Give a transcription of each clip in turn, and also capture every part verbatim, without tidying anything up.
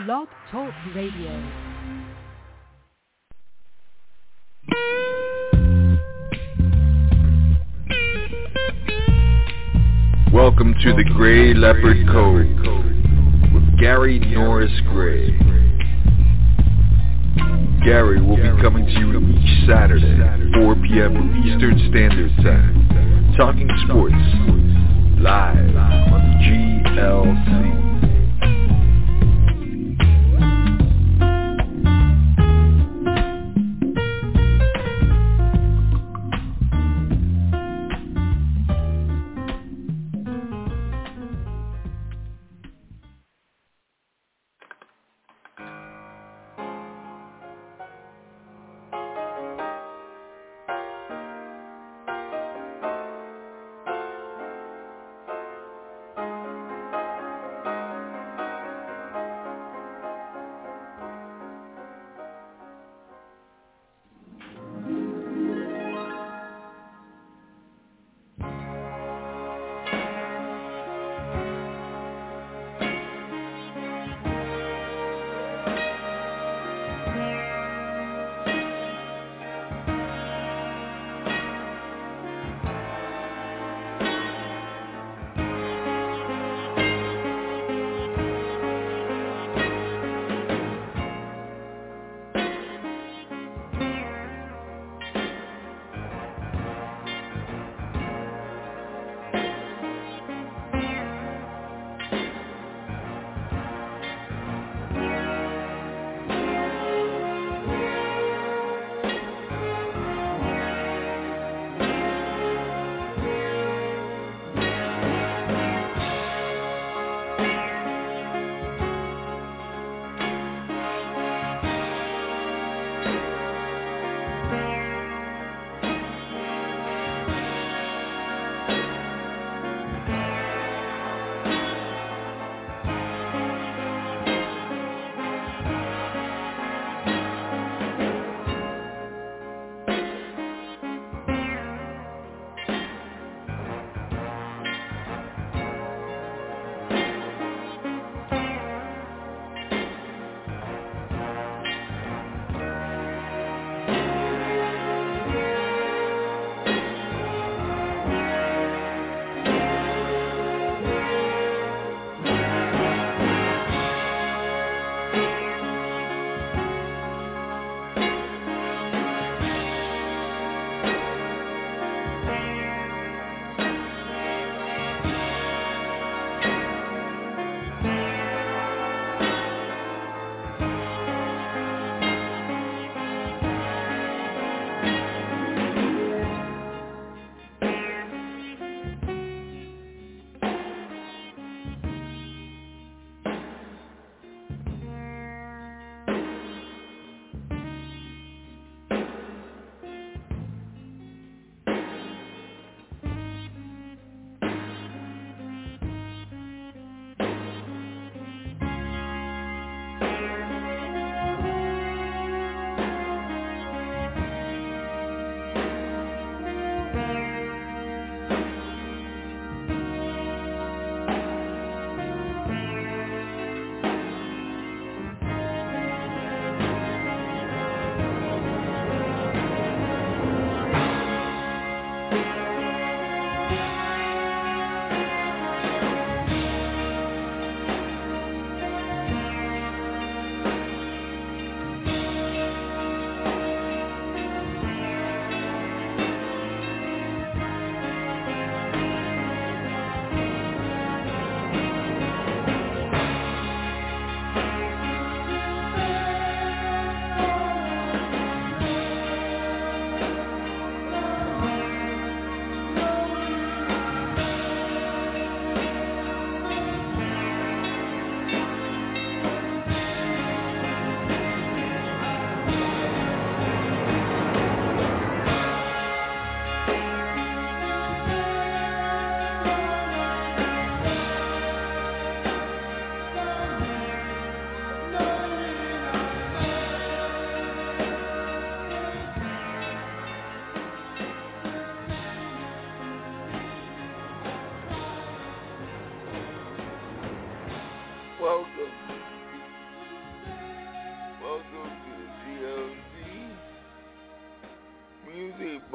Blog Talk Radio. Welcome to the Gray Leopard Code with Gary Norris Gray. Gary will be coming to you each Saturday, four p.m. Eastern Standard Time, talking sports, live on G L C.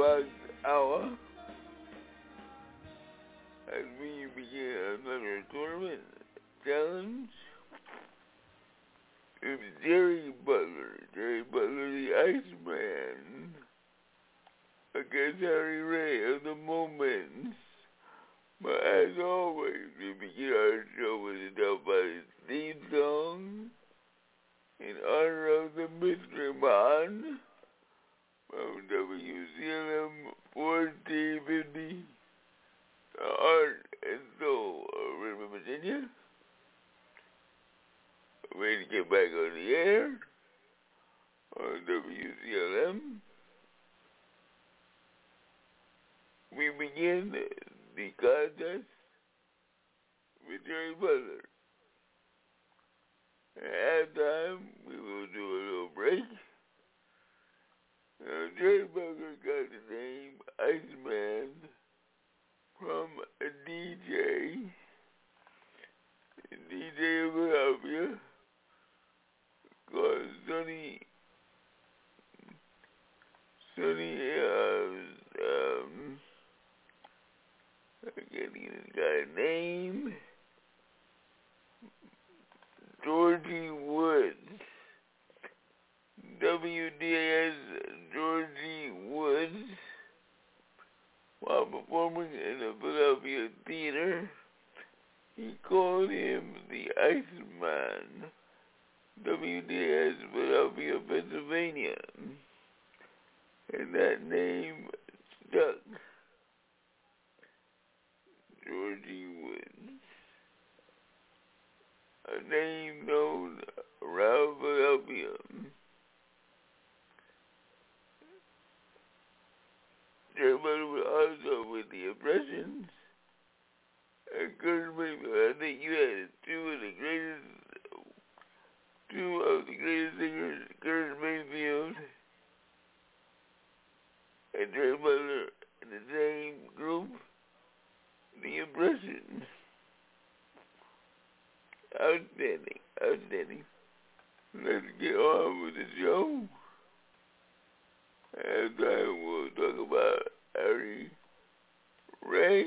box hour as we begin another tournament challenge with Jerry Butler, Jerry Butler the Iceman, against Harry Ray of the Moments. But as always, we begin our show with a Delphi theme song in honor of the Mystery Man from W C L M fourteen fifty, the Heart and Soul of Richmond, Virginia. Ready to get back on the air on W C L M. We begin the contest with Jerry Butler. At halftime, we will do a little break. Now, Jerry Butler got the name Iceman from a D J, a D J of Philadelphia, called Sonny, Sonny, uh, um, I can't even got a name, Georgie Woods, W D A S Georgie Woods, while performing in the Philadelphia Theater. He called him the Iceman, W D A S Philadelphia, Pennsylvania, and that name stuck. Georgie Woods, a name known around Philadelphia. Jerry Butler was also with the Impressions. And Curtis Mayfield, I think you had two of the greatest, two of the greatest singers, Curtis Mayfield and Jerry Butler in the same group. The Impressions. Outstanding, outstanding. Let's get on with the show. And then we'll talk about Harry Ray.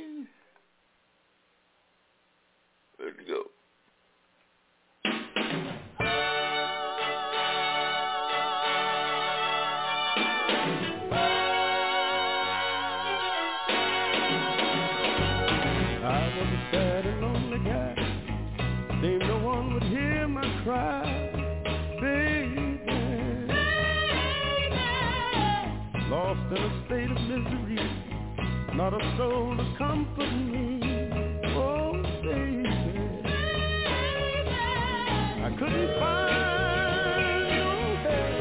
Let's go. Sad and lonely guy, seemed no one would hear my cry, baby. Baby. Lost in a state of misery, not a soul to comfort me, oh baby. Baby. I couldn't find no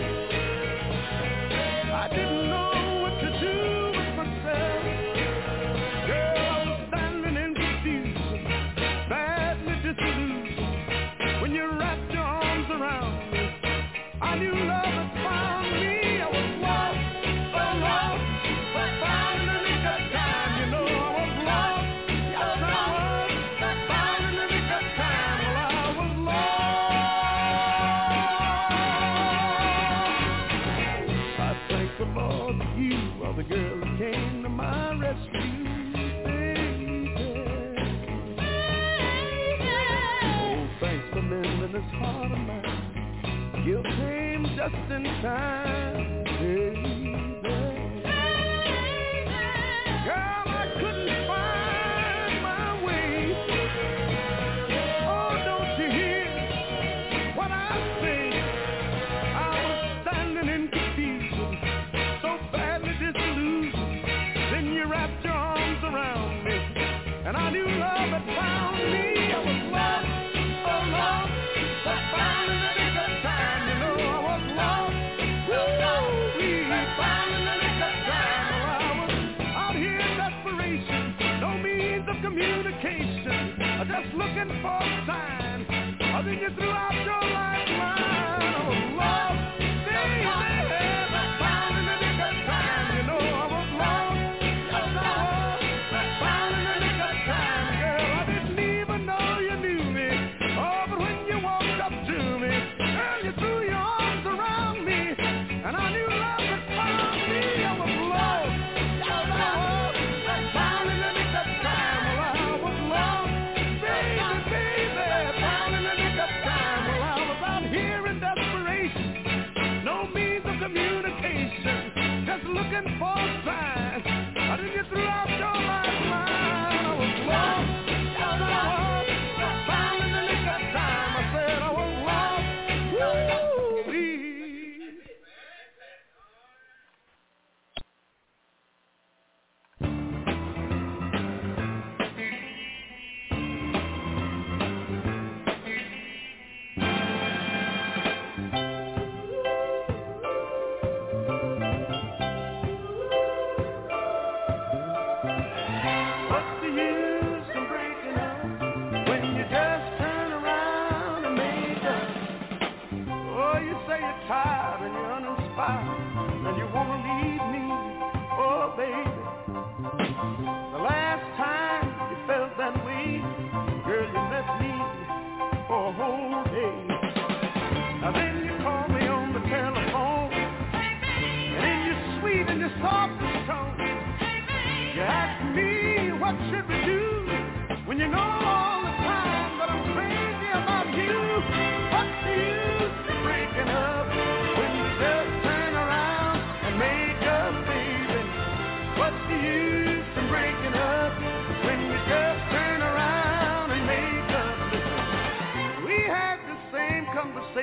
help, I didn't know what to do with myself. When you wrapped your arms around me, I knew love had found me. I was lost, so lost, but found in the nick of time. You know I was lost, yes I was, but found in the nick of time. Well, I was lost. I thank the Lord that you are the girl that came to my rescue. Mending this heart of mine, you came just in time, baby. Baby. Girl, I couldn't find my way. Oh, don't you hear what I say? I was standing in confusion, so badly disillusioned. Then you wrapped your arms around me, and I knew love had found me. I was lost. Lost, but found in the nick of time. You know I was lost, woo, we found in the nick of time. Well, I was out here in desperation, no means of communication, just looking for a sign. I think you threw out your lifeline. I was lost, baby, but found in the nick of time. You know I was lost, yes I was, but found in the nick of time. Girl, I didn't even know you knew me. Oh, but when you walked up to me, girl, you threw your arms around me, and I knew love had found me. I was lost,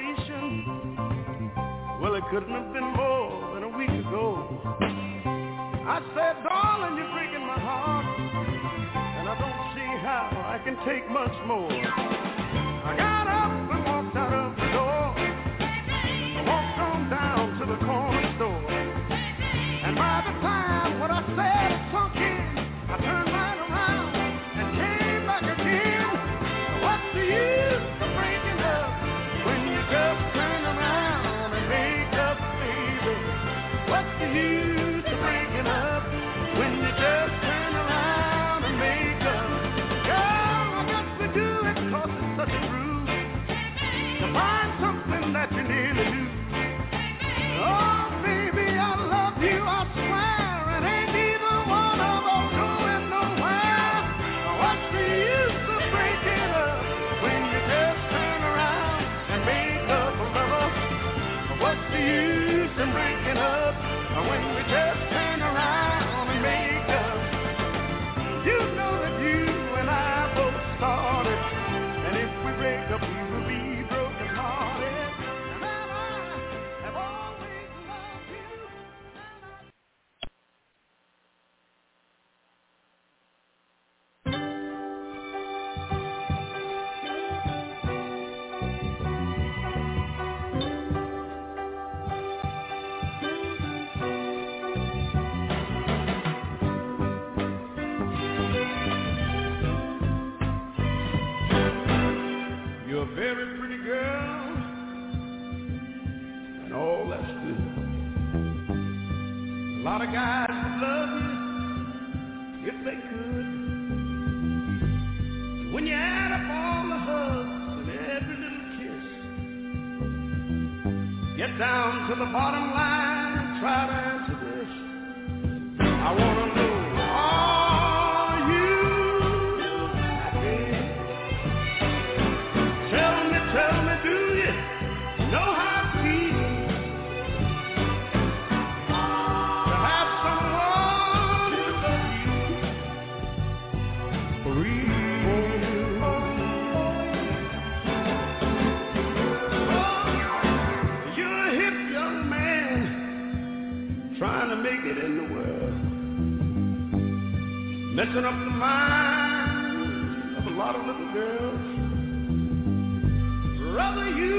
conversation. Well, it couldn't have been more than a week ago. I said, darling, you're breaking my heart, and I don't see how I can take much more. I got up and walked out of the door. I walked on down to the corner store. And by the time what I said sunk in, I turned right around and came back again. What's the use of breaking up when you just turn around and make up, baby? What's the use of breaking up when you just turn around and make up? Girl, I got to do it 'cause it's such a groove to find something that you nearly lose. Oh, baby, I love you, I swear, and ain't either one of us going nowhere. What's the use of breaking up when you just turn around and make up, lover? What's the use in breaking up when we just turn around and make up? You know that you and I both started, and if we break up, we will be broken hearted. And I have always loved you. You're a very pretty girl, and all that's good. A lot of guys would love you if they could. When you add up all the hugs and every little kiss, get down to the bottom line and try to answer this. I want to know, are you happy? Tell me, tell me, do you know how it feels to have someone who loves you for real? Oh, you're a hip young man trying to make it in the world, messing up the minds of a lot of little girls. Brother, you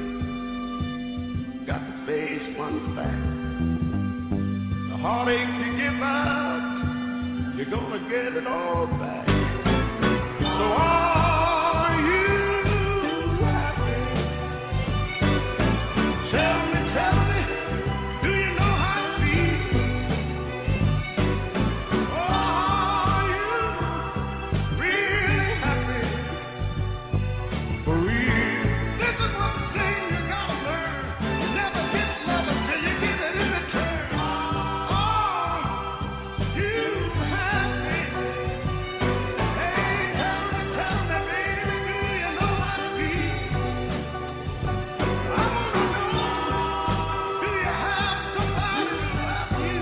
got to face one fact. The heartache you give out, you're gonna get it all back. So are you happy? Tell me, tell me, do you know how it feels? Are you really happy? For real? This is one thing you gotta learn. You never get love until you give it in return. Are you happy? Hey, tell me, tell me, baby, do you know how it feels? I wanna know, do you have somebody who loves you?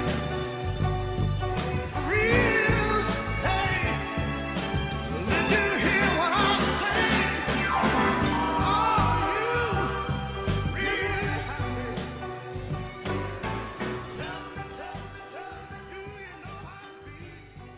For real? Hey, did you hear what I say? Are you really happy? Tell me, tell me, tell me, do you know how it feels?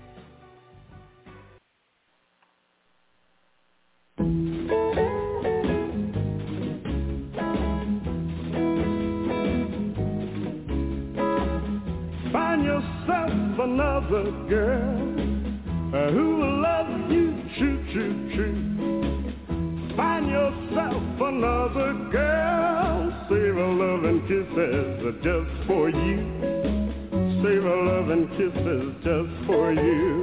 Find yourself another girl uh, who will love you true, true, true. Find yourself another girl. Save her love and kisses just for you. Save her love and kisses just for you.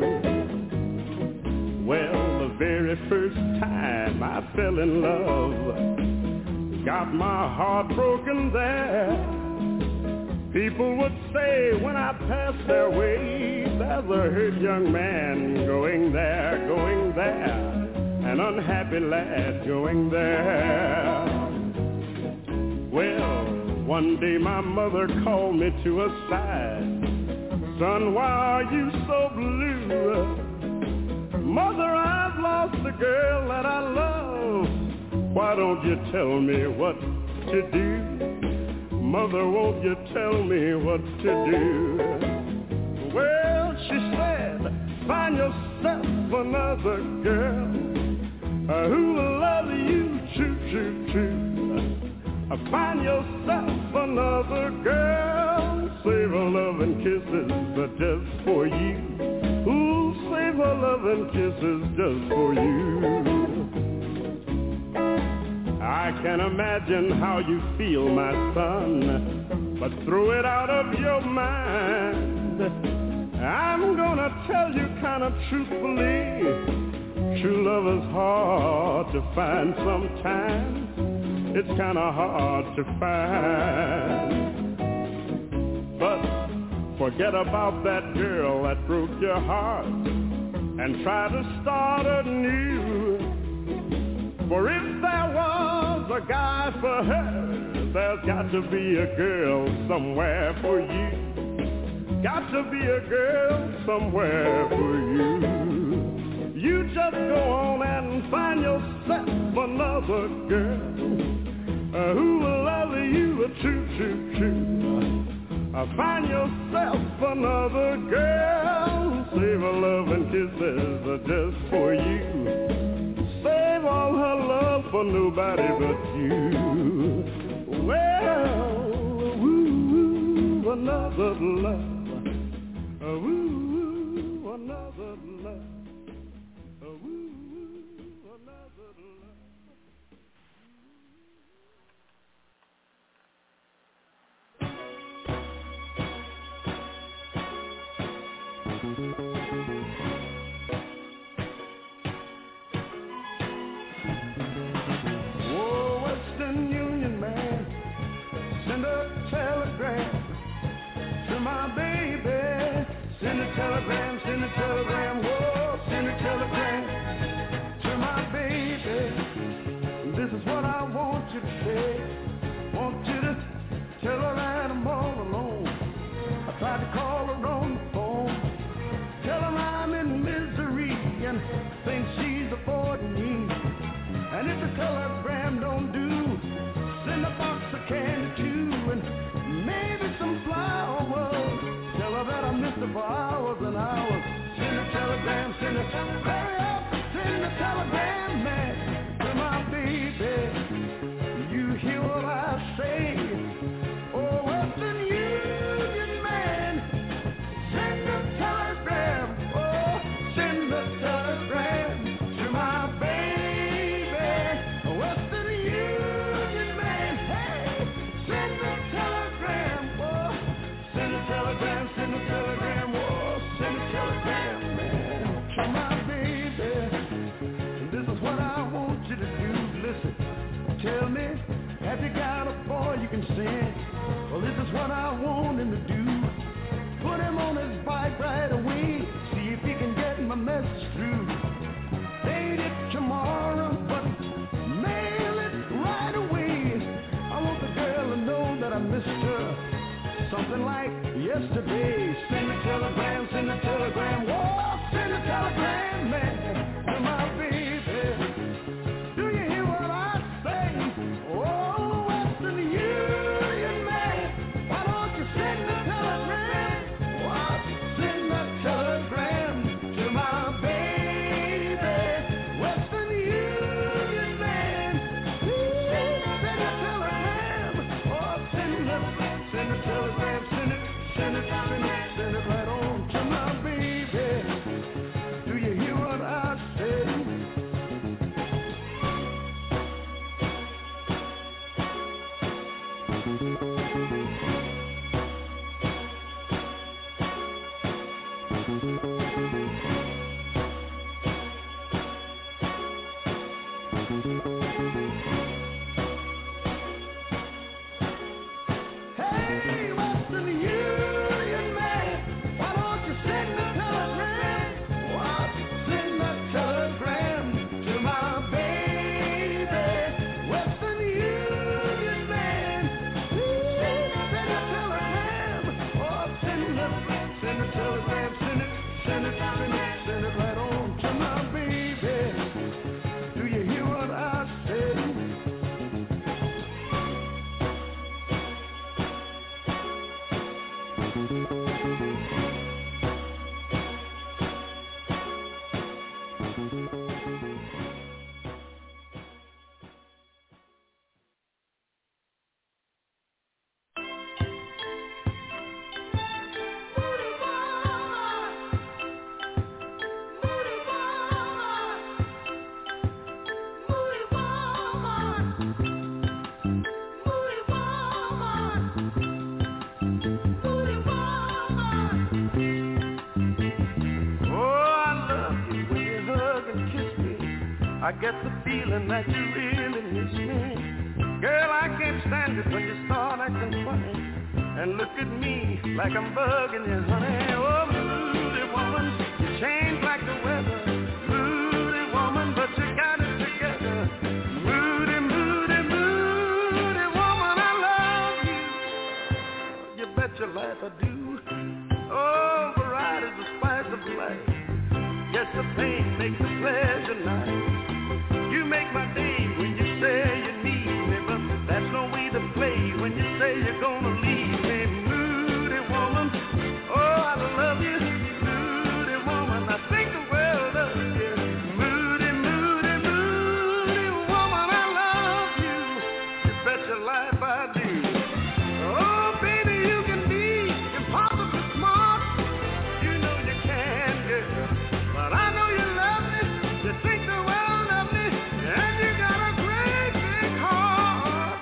Well, the very first time I fell in love, got my heart broken there. People would say when I passed their way, there's a hurt young man going there, going there, an unhappy lad going there. Well, one day my mother called me to her side. Son, why are you so blue? Mother, I've lost the girl that I love. Why don't you tell me what to do? Mother, won't you tell me what to do? Well, she said, find yourself another girl uh, who will love you true, true, true. Uh, find yourself another girl, save her love and kisses uh, just for you. Ooh, save her love and kisses just for you. I can imagine how you feel, my son, but throw it out of your mind. I'm gonna tell you kind of truthfully, true love is hard to find sometimes. It's kind of hard to find. But forget about that girl that broke your heart and try to start anew. For if there was a guy for her, there's got to be a girl somewhere for you. Got to be a girl somewhere for you. You just go on and find yourself another girl uh, who will love you true, true, true. Uh, find yourself another girl, save her love and kisses uh, just for you. Save all her love for nobody but you. Well, woo, woo, another love. Uh, woo, woo, another love. Uh, woo, woo, another love. Send a telegram to my baby. Send a telegram, send a telegram, whoa, send a telegram to my baby. This is what I want you to say. Want you to tell her that I'm all alone. I tried to call her on the phone. Tell her I'm in misery and think she's avoiding me. And if the telegram don't do, send a box of candy too, and maybe some flowers. Tell her that I missed her for hours and hours. Send a telegram, send a hurry up, send a telegram, man, to my baby. You hear what I say? Oh, Western Union man, send a telegram, oh, send a telegram to my baby. Western Union man, hey, send a telegram, oh, send a telegram, send a telegram, oh, send a telegram, man, to my baby. And this is what I want you to do. Listen, tell me, have you got a boy you can send? Well, this is what I want him to do. Put him on his bike right away. See if he can get my message through. Date it tomorrow, but mail it right away. I want the girl to know that I missed her. Something like yesterday. Send a telegram, send a telegram, whoa, send a telegram, man, to my baby. Do you hear what I say? Oh, Western Union man, why don't you send a telegram? What? Send a telegram to my baby. Western Union man, send a telegram. Oh, send a, send a telegram, send it, send it, send it, send it right on to my baby. Do you hear what I say? Hey, Western Union man, why don't you send a telegram? What? Send a telegram to my baby. Western Union man, send a I get the feeling that you really miss me. Girl, I can't stand it when you start acting funny and look at me like I'm bugging you, honey. Oh, moody woman, you change like the weather. Moody woman, but you got it together. Moody, moody, moody woman, I love you. You bet your life I do. Oh, variety's the spice of life. Yes, the pain makes the pleasure nice. You make my day when you say you need me, but that's no way to play when you say you're gonna leave me. Moody woman, oh, I love you. Moody woman, I think the world of you. Moody, moody, moody woman, I love you. You bet your life I do. Oh, baby, you can be impossibly smart. You know you can, girl. But I know you love me. You think the world of me. And you got a great big heart.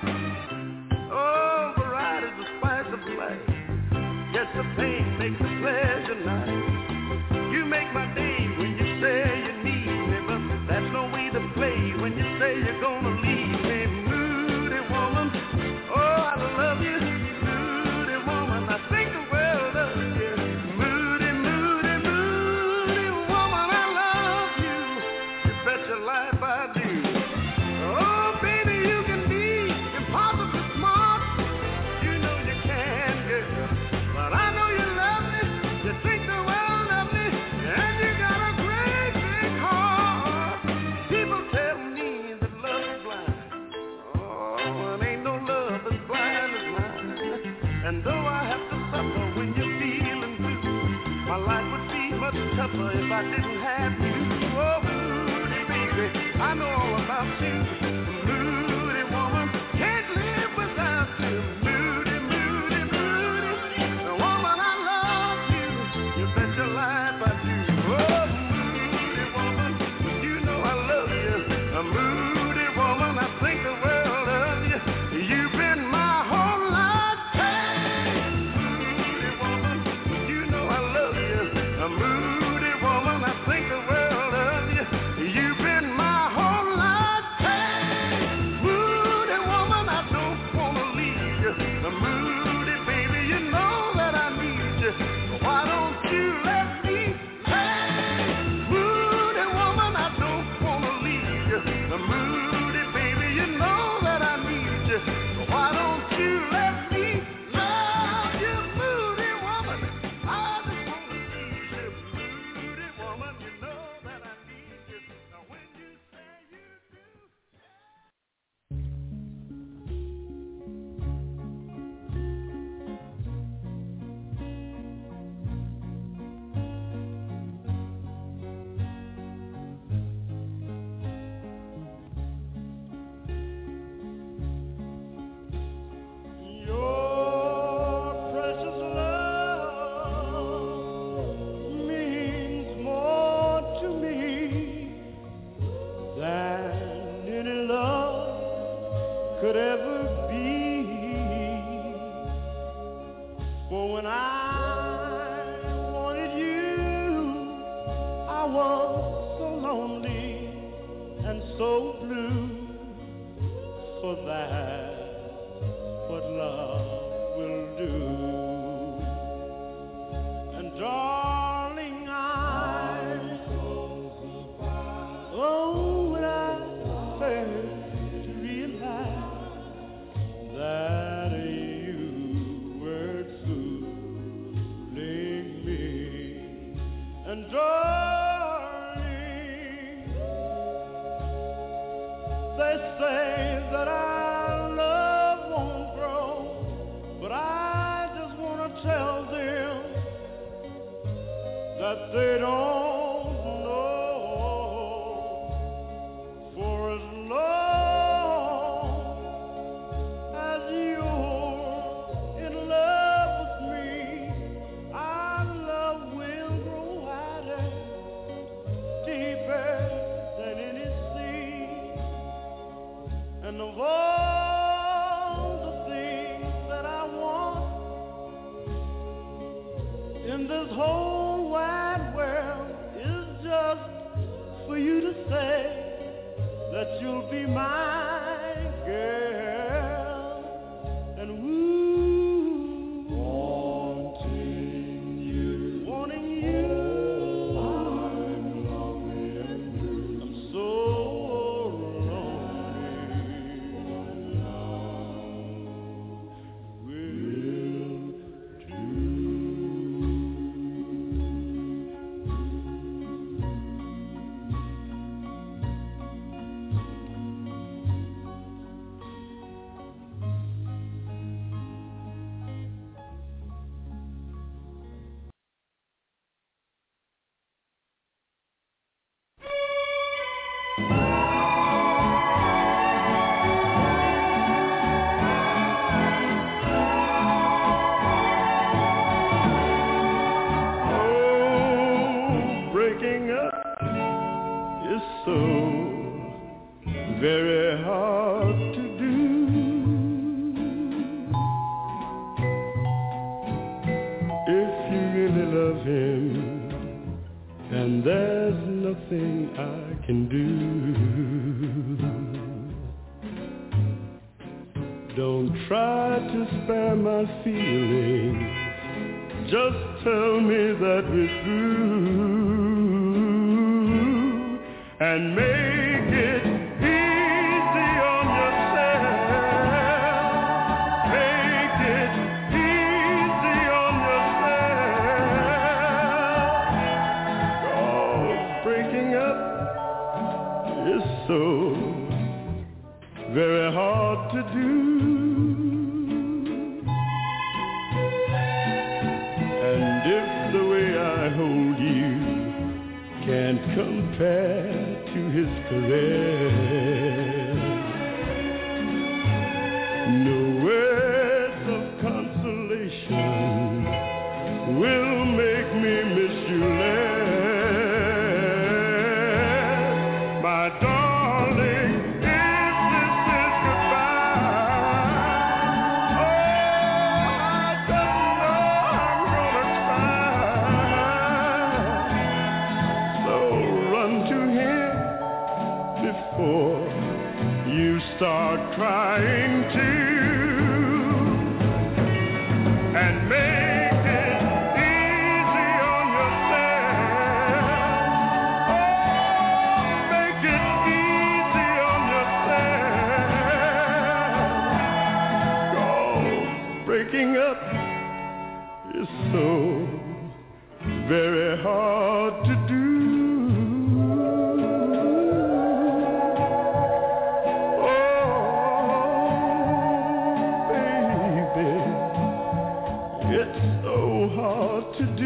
Oh, variety's the spice of life. Yes, the pain makes the pleasure nice. You make my day when you say you need me, but that's no way to play when you say you're gonna leave me. Moody woman, oh, I love you. Moody woman, I think the world of you. Moody, moody, moody woman, I love you. You bet your life I do. Oh, baby, you can be impossibly smart. You know you can, girl. But I know you love me. You think the world of me. And you got a great big heart. People tell me that love is blind. Oh, it ain't no love as blind as mine. And though I have to suffer when you're feeling blue, my life would be much tougher if I didn't have you. Oh, moody baby, I know all about you. Moody woman, can't live without you. Moody, moody, moody woman, I love you. You bet your life I do. Oh, moody woman, you know I love you. A moody woman, I think the world of you. You've been my whole lifetime. Moody woman, you know I love you. A moody woman, I think the world of you. You've been my whole lifetime. Moody woman, I don't wanna leave you. A moody baby, you know that I need you. Why don't you let me stay? Moody woman, I don't wanna leave you. A moody baby, you know that I need you. Why don't you let me love you? Moody woman, I just wanna see you. Moody woman, you know that I need you. Now when you say you do. Your precious love means more to me than any love could ever be. For when I wanted you, I was so lonely and so blue. For that, what love will do. And darling, I oh, when I first realized that you were fooling me. And darling, they say that I'll this whole wide world is just for you to say that you'll be my girl, and woo, wanting you, wanting you, I'm longing you, I'm so very hard to do. If you really love him, and there's nothing I can do. Don't try to spare my feelings, just tell me that we're through, and make it easy on yourself. Make it easy on yourself. 'Cause breaking up is so very hard to do. And if the way I hold you can't compare to his caress, no words of consolation will make me miss you less. My darling, if this is goodbye, oh, I just know I'm gonna cry. So run to him before you start crying too, and make it easy on yourself. Oh, make it easy on yourself. 'Cause breaking up is so very hard to do. To do.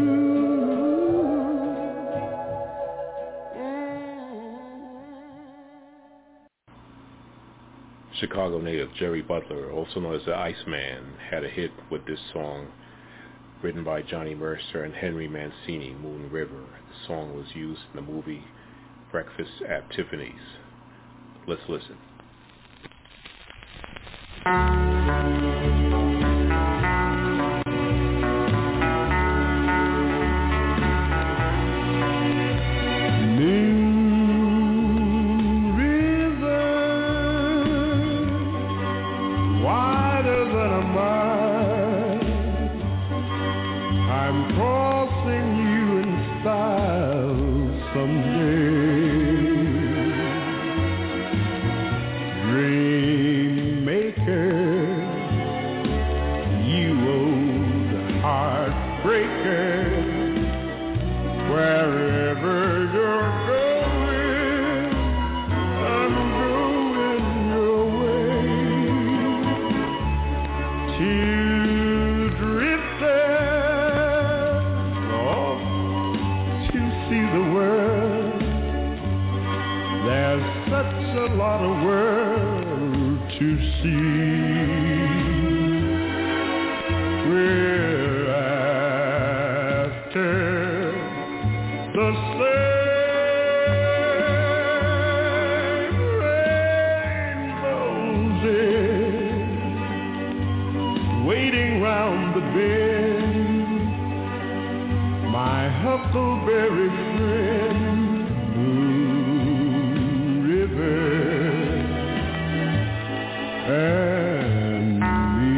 Chicago native Jerry Butler, also known as the Iceman, had a hit with this song written by Johnny Mercer and Henry Mancini, Moon River. The song was used in the movie Breakfast at Tiffany's. Let's listen. huckleberry friend, Moon River, and me.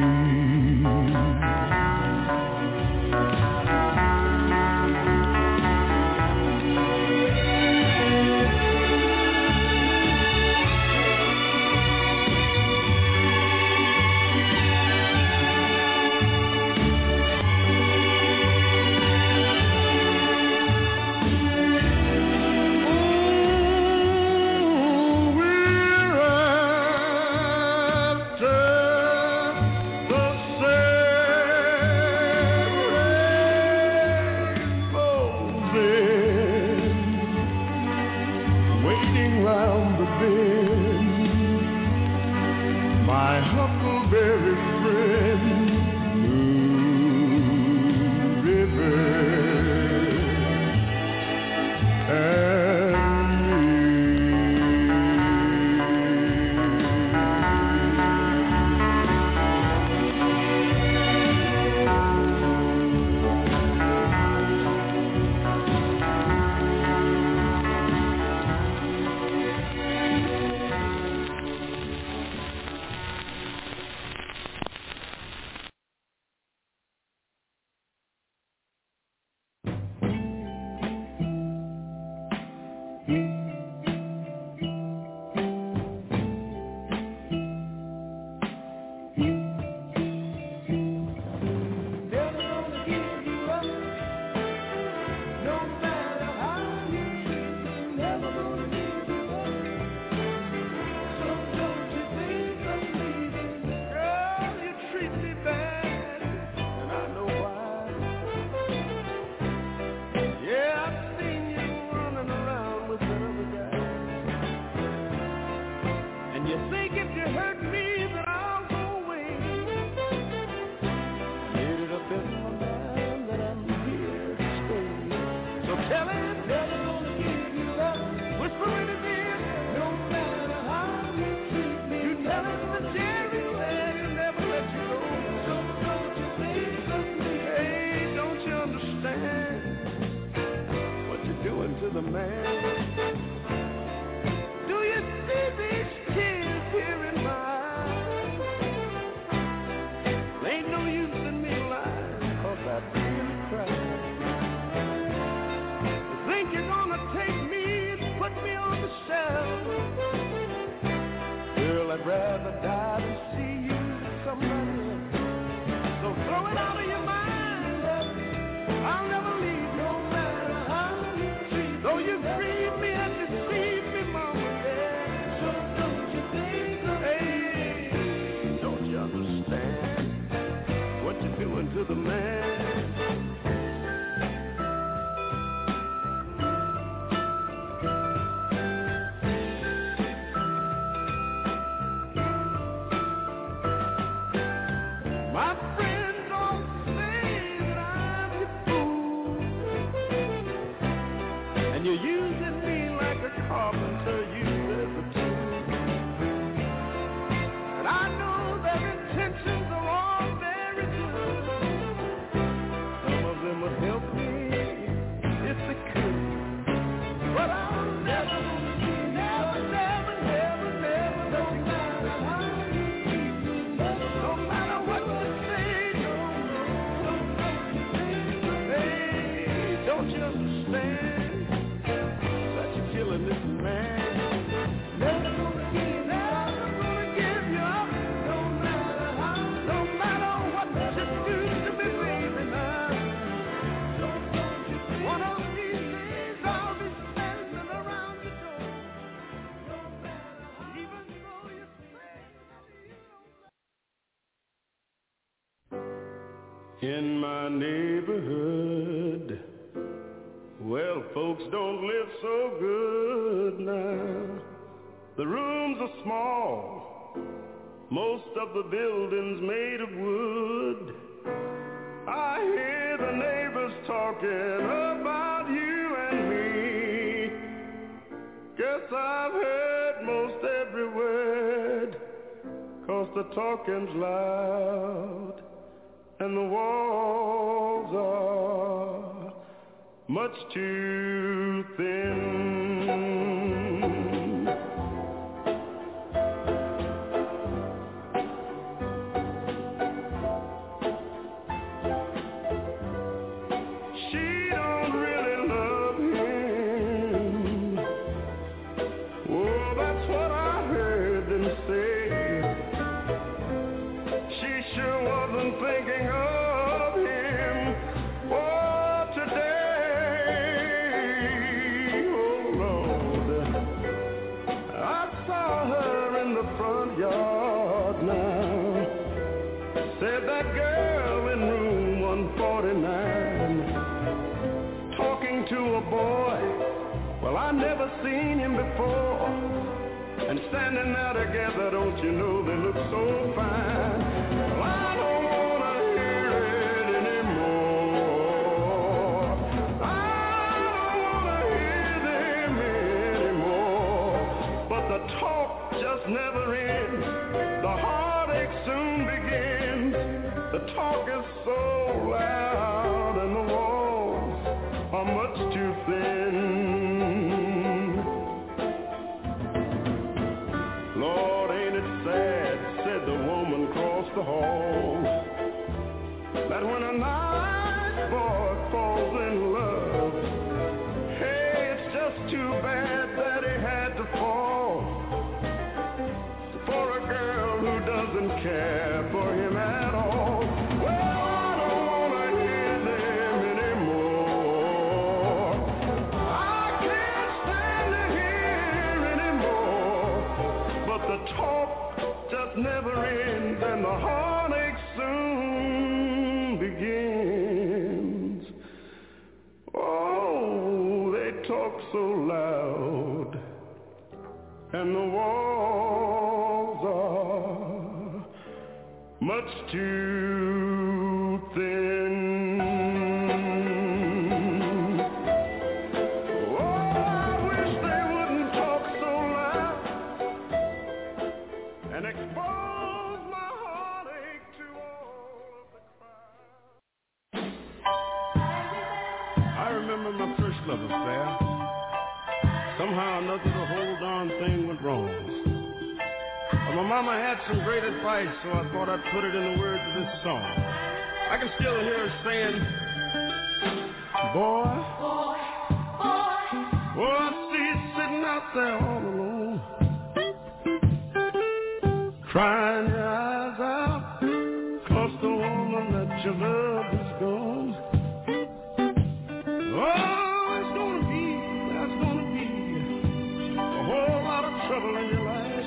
In my neighborhood, well, folks don't live so good now. The rooms are small, most of the buildings made of wood. I hear the neighbors talking about you and me. Guess I've heard most every word, 'cause the talking's loud and the walls are much too thin. Seen him before, and standing there together, don't you know they look so fine? Well, I don't wanna hear it anymore. I don't wanna hear them anymore. But the talk just never ends. The heartache soon begins. The talk is so loud, and the walls are much too thin. The hall, that when a nice boy falls in love, hey, it's just too bad that he had to fall for a girl who doesn't care for him at all. Well, I don't want to hear them anymore. I can't stand to hear anymore. But the talk just never ends, and the heartache soon begins. Oh, they talk so loud, and the walls are much too thin. My first love affair. Somehow or another, the whole darn thing went wrong. But my mama had some great advice, so I thought I'd put it in the words of this song. I can still hear her saying, boy, boy, boy, boy, I see you sitting out there all alone, crying your eyes out, 'cause the woman that you love is gone. Oh, it's gonna be, that's gonna be a whole lot of trouble in your life.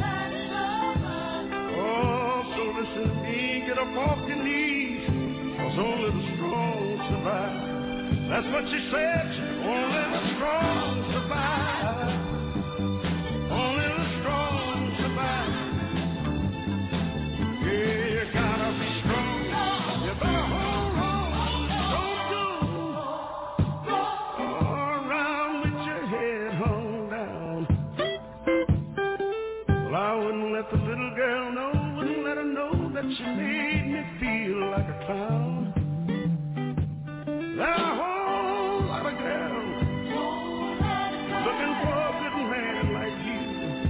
Oh, so listen to me, get up off your knees, 'cause only the strong survive. That's what she said, only the strong survive. Only the strong survive. Yeah, you gotta be strong, you better hold on. Let the little girl know, wouldn't let her know that she made me feel like a clown. There are a whole lot of girls looking for a good man like you.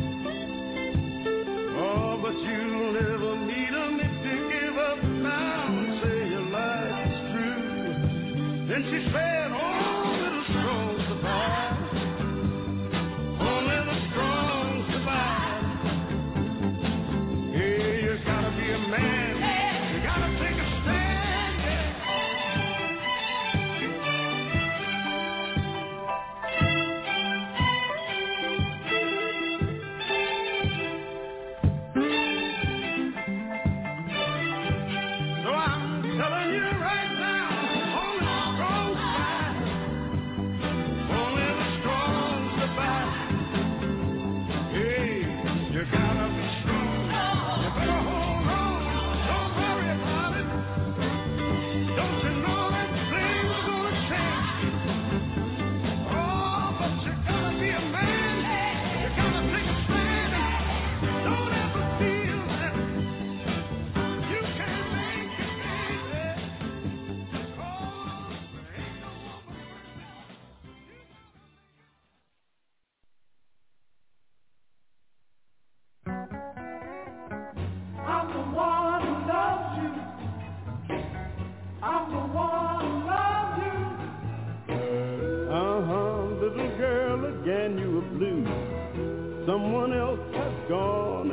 Oh, but you'll never meet him if you give up now and say your life is through. Then she said, oh, little strong survive. Only the strong survive. You gotta be a man, you gotta take a stand, So I'm telling you right now, only the strong survive.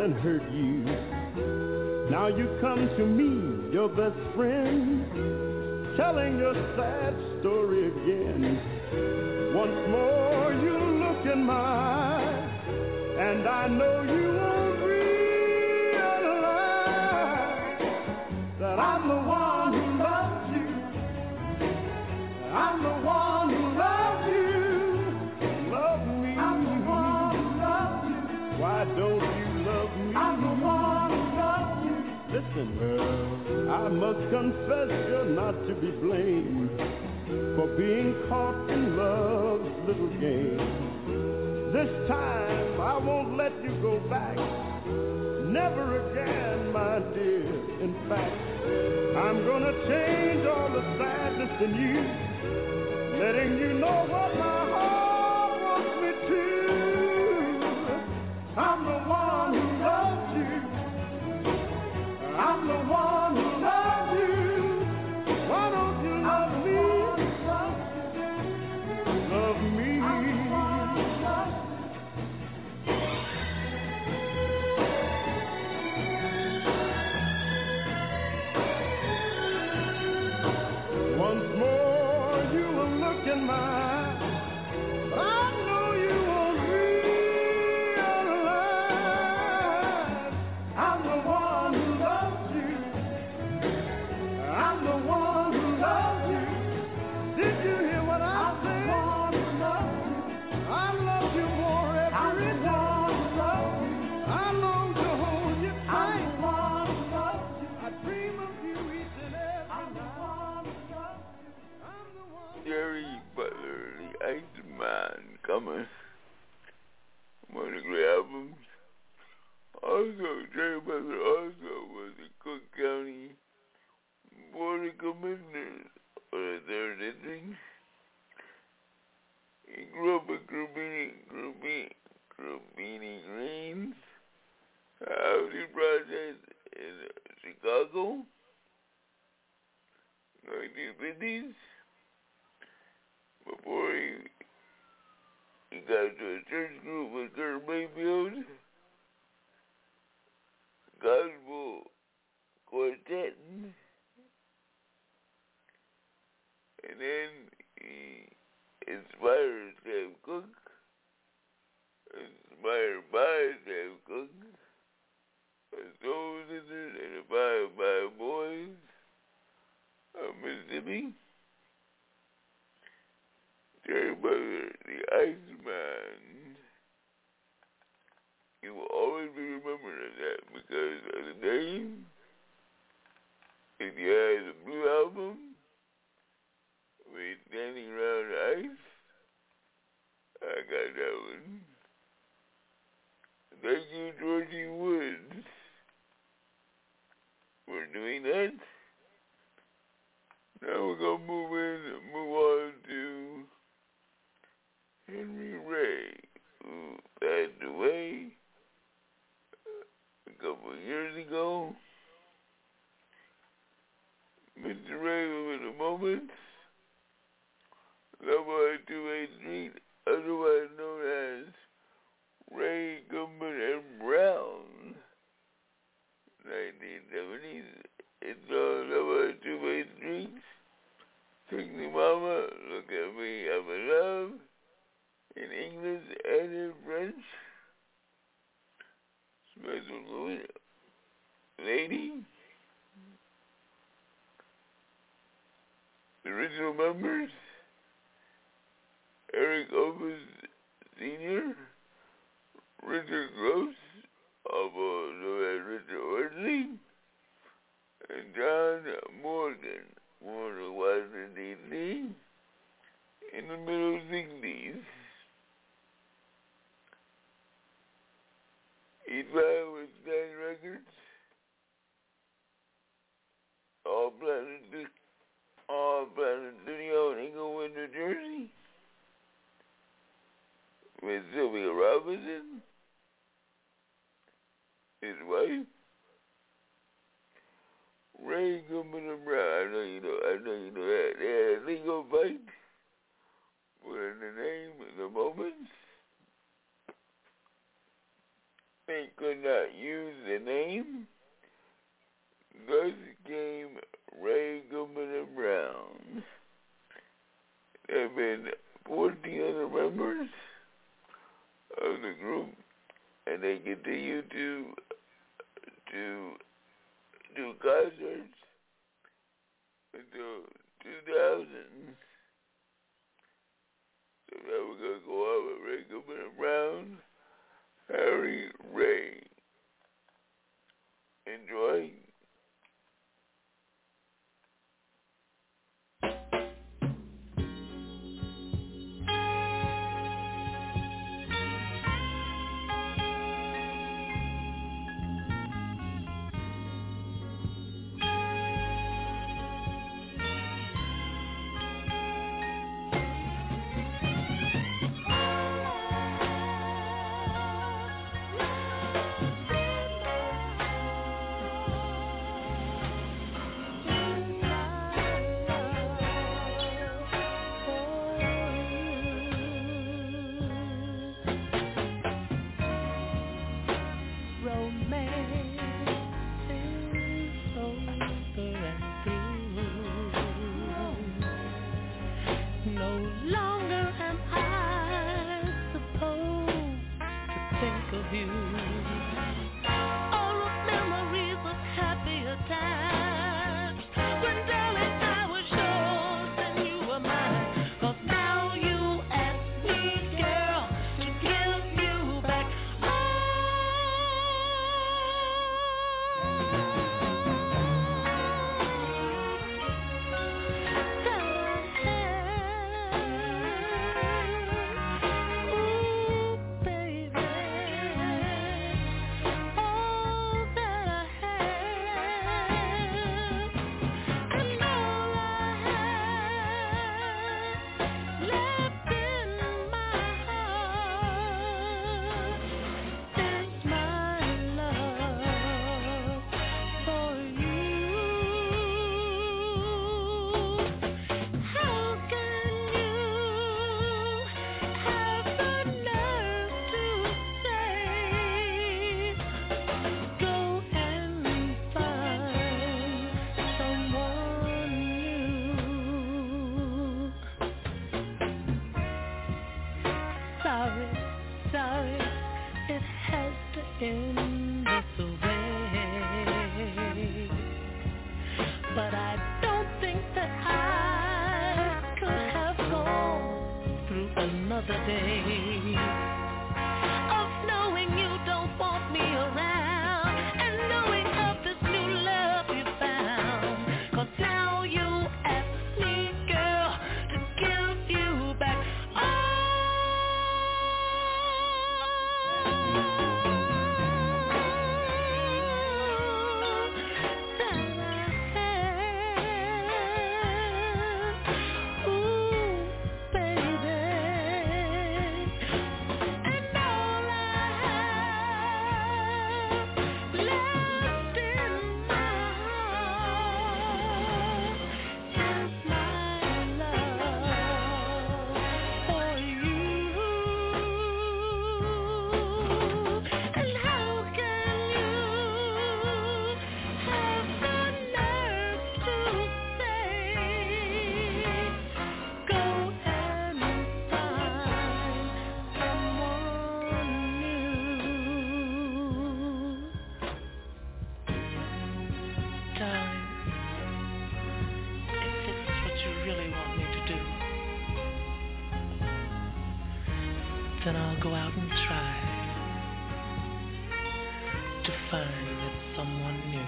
and hurt you. Now you come to me, your best friend, telling your sad story again. Once more you look in my eyes, and I know you won't realize that I'm the one who loves you. I'm the one who loves you. Love me. I'm the one who loves you. Why don't you love me? I'm the one who loves you. Listen, girl, I must confess you're not to be blamed for being caught in love's little game. This time I won't let you go back. Never again, my dear. In fact, I'm gonna change all the sadness in you, letting you know what my heart wants me to. I'm the one who loves you. I'm the one who loves you. Why don't you love me? Love me. Once more you will look in my eyes, but I know you won't realize I'm the one who loves you. I'm the one who loves you. Did you hear what I said? I'm the one who loves you. I love you more every day. I long to hold you tight. I'm the one who loves you. I dream of you each and every night. Jerry Butler, the Iceman, coming. One of the great albums. Also, Jerry Butler also was the Cook County Board of Commissioners for the third district. He grew up in Grubini, Grubini, Grubini Greens, a housing project in Chicago, nineteen fifties. Before he, he got to a church group with Kurt Mayfield, Gospel Quartet, and then he inspired Sam Cooke, inspired by Sam Cooke, a soul sister and the Five Five Boys of Mississippi. Jerry Butler, the Iceman. He will always be remembered as that because of the name. If you had the Blue Album, with Standing Around the Ice, I got that one. Thank you, Georgie Woods, for doing that. Now we're going to move in and move on to Henry Ray, who passed away a couple of years ago. Mister Ray was in a moment. Level two eight Street, otherwise known as Ray Goodman and Brown, nineteen seventies. It's on Level two eight Street. Take me, Mama, look at me, I'm in love. In English and in French. Special lady. The original members, Eric Opus Senior, Richard Gross, also known as Richard Wortley, and John Morgan, born in Washington, D C in the middle sixties. He signed with Sky Records, All Planet, All Planet Studio in Englewood, New Jersey, with Sylvia Robinson, his wife, Ray Goodman and Brown. I know you know, I know you know that. They had a legal fight for the name of the moment. They could not use but I don't think that I could have gone through another day of knowing you don't want me around and knowing of this new love you found. 'Cause now you ask me, girl, to give you back all that I had. Ooh, baby. And all I have left in my heart is my love for you. And how can you have the nerve to say, go and find someone new? Darling, if this is what you really want me to do, then I'll go out and try to find that someone new.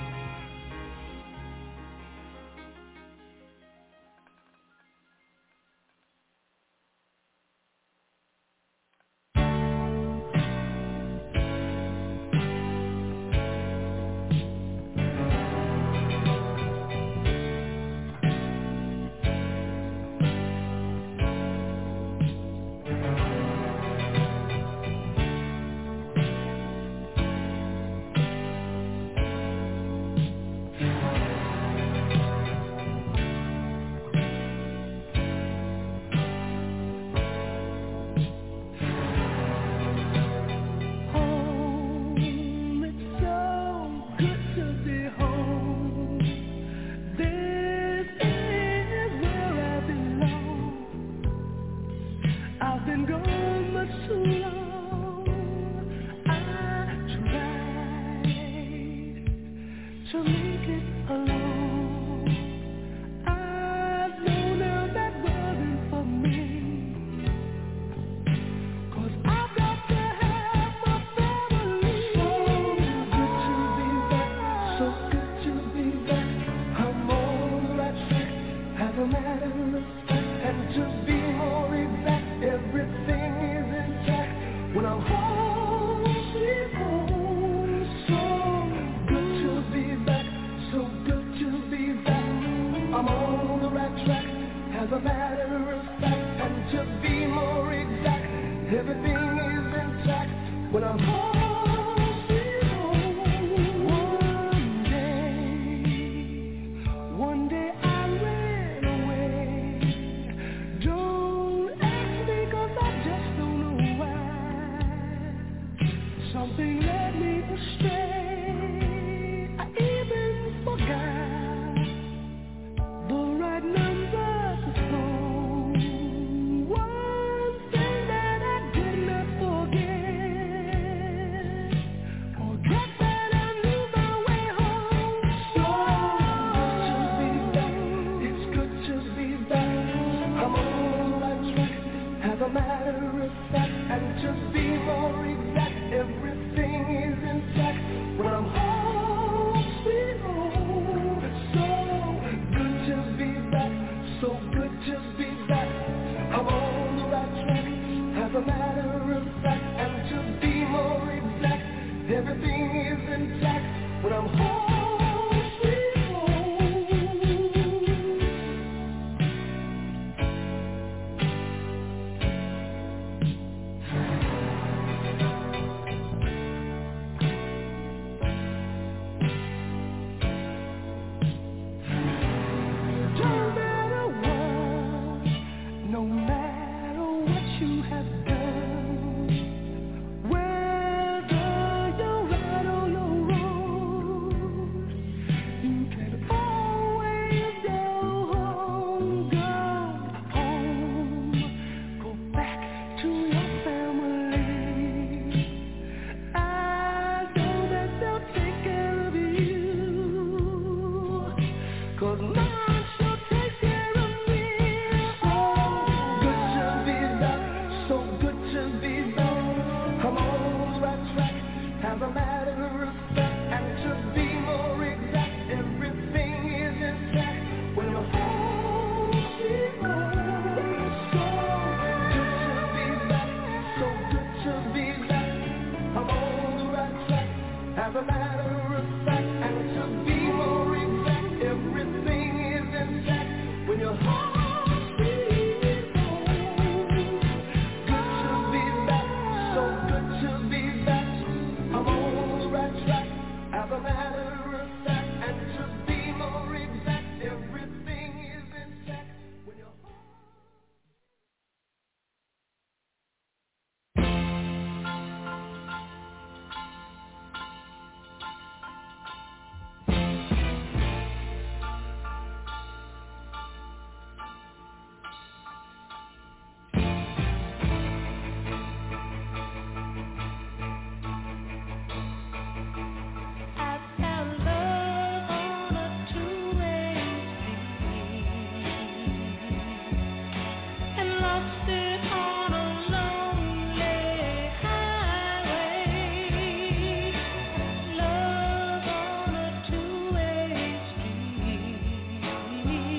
Home, it's so good to be home. This is where I belong. I've been gone much too long. I tried to make it alone. I know now that wasn't for me. 'Cause I've got to have my family. So good to be back, so good to be back. I'm on the right track, as a matter of fact. And to be more exact, everything is intact when I'm home, sweet home. So good to be back, so good to be back. I'm on the right track, as a matter of fact. And to be more exact, everything is intact when I'm home, sweet home. One day, one day I ran away. Don't ask me 'cause I just don't know why. Something led me astray. I even forgot the right number to phone. One thing that I did not forget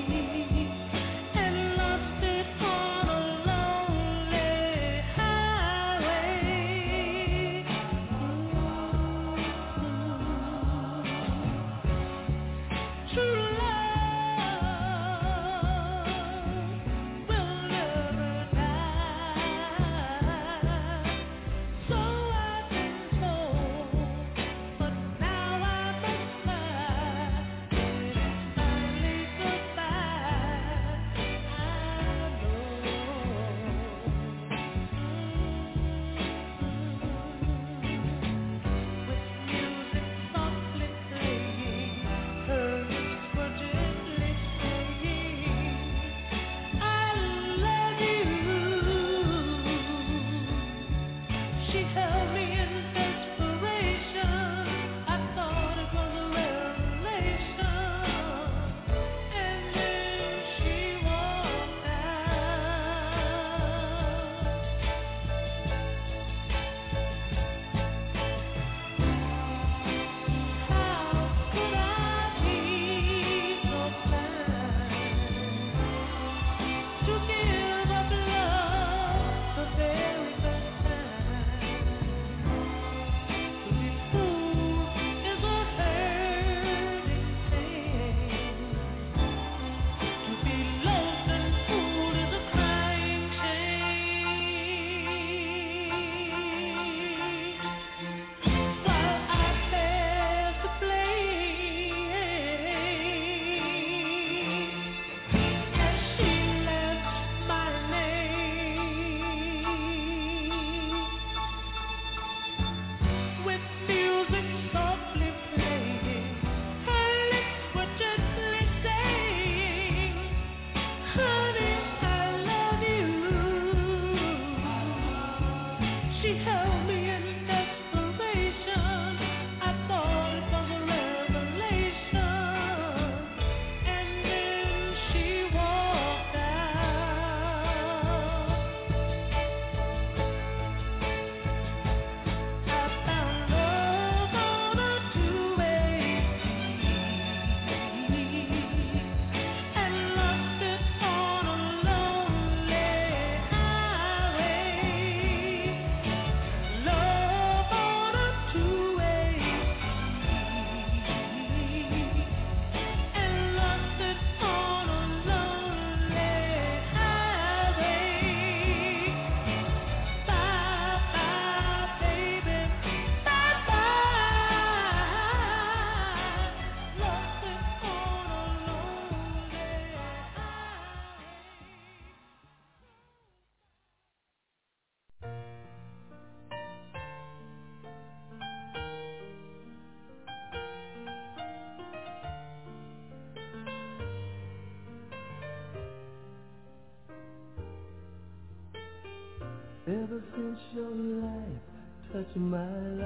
Ever since your light touched my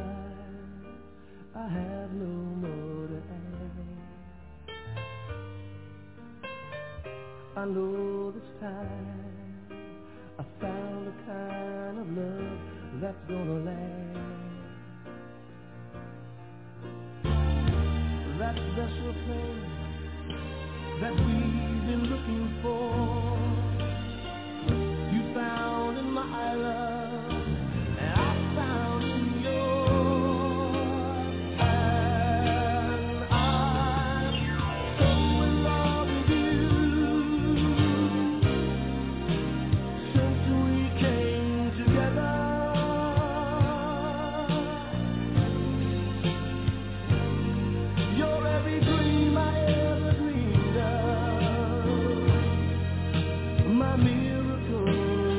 life, I have no more to add. I know this time I found the kind of love that's gonna last. That special thing that we've been looking for, you found in my love, and I found in yours, and I'm so in love with you. Since we came together, you're every dream I ever dreamed of, my miracle.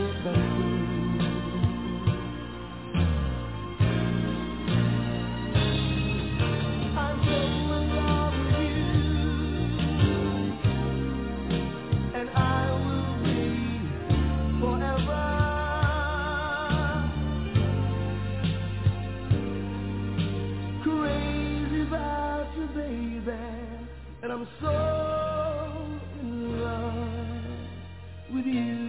And I'm so in love with you.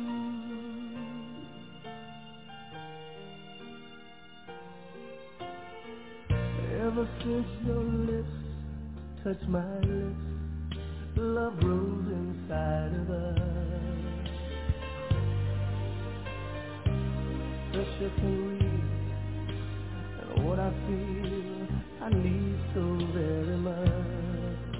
Ever since your lips touched my lips, love rose in can read, and what I feel I need so very much.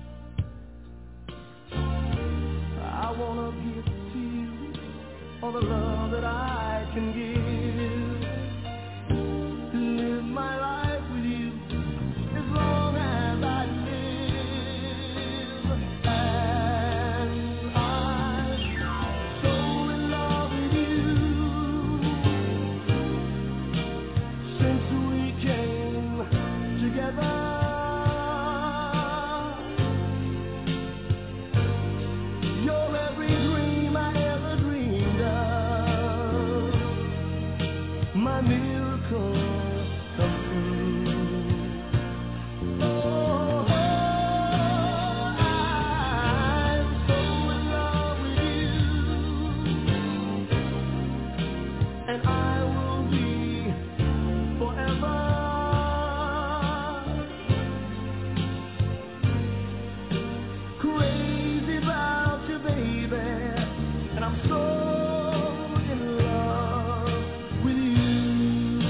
I wanna give to you all the love that I can give, to live my life with you as long as I live. And I'm so in love with you since we came together. You're every dream I ever dreamed of, my miracle come true. Oh, I'm so in love with you, and I will be forever. Crazy about you, baby, and I'm so in love with you.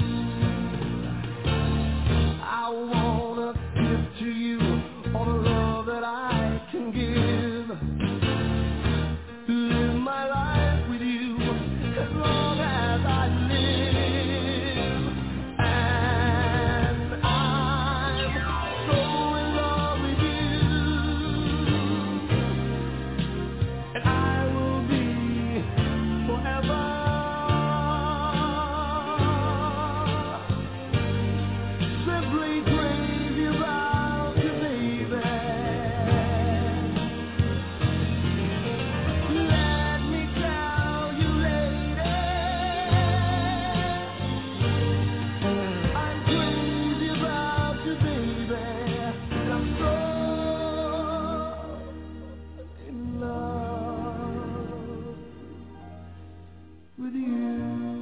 I wanna give to you all the love that I can give, live my life with you as long as I live. And I'm so in love with you, and I will be forever. Simply crazy about you, baby. Let me tell you, lady, I'm crazy about you, baby, and I'm so in love with you.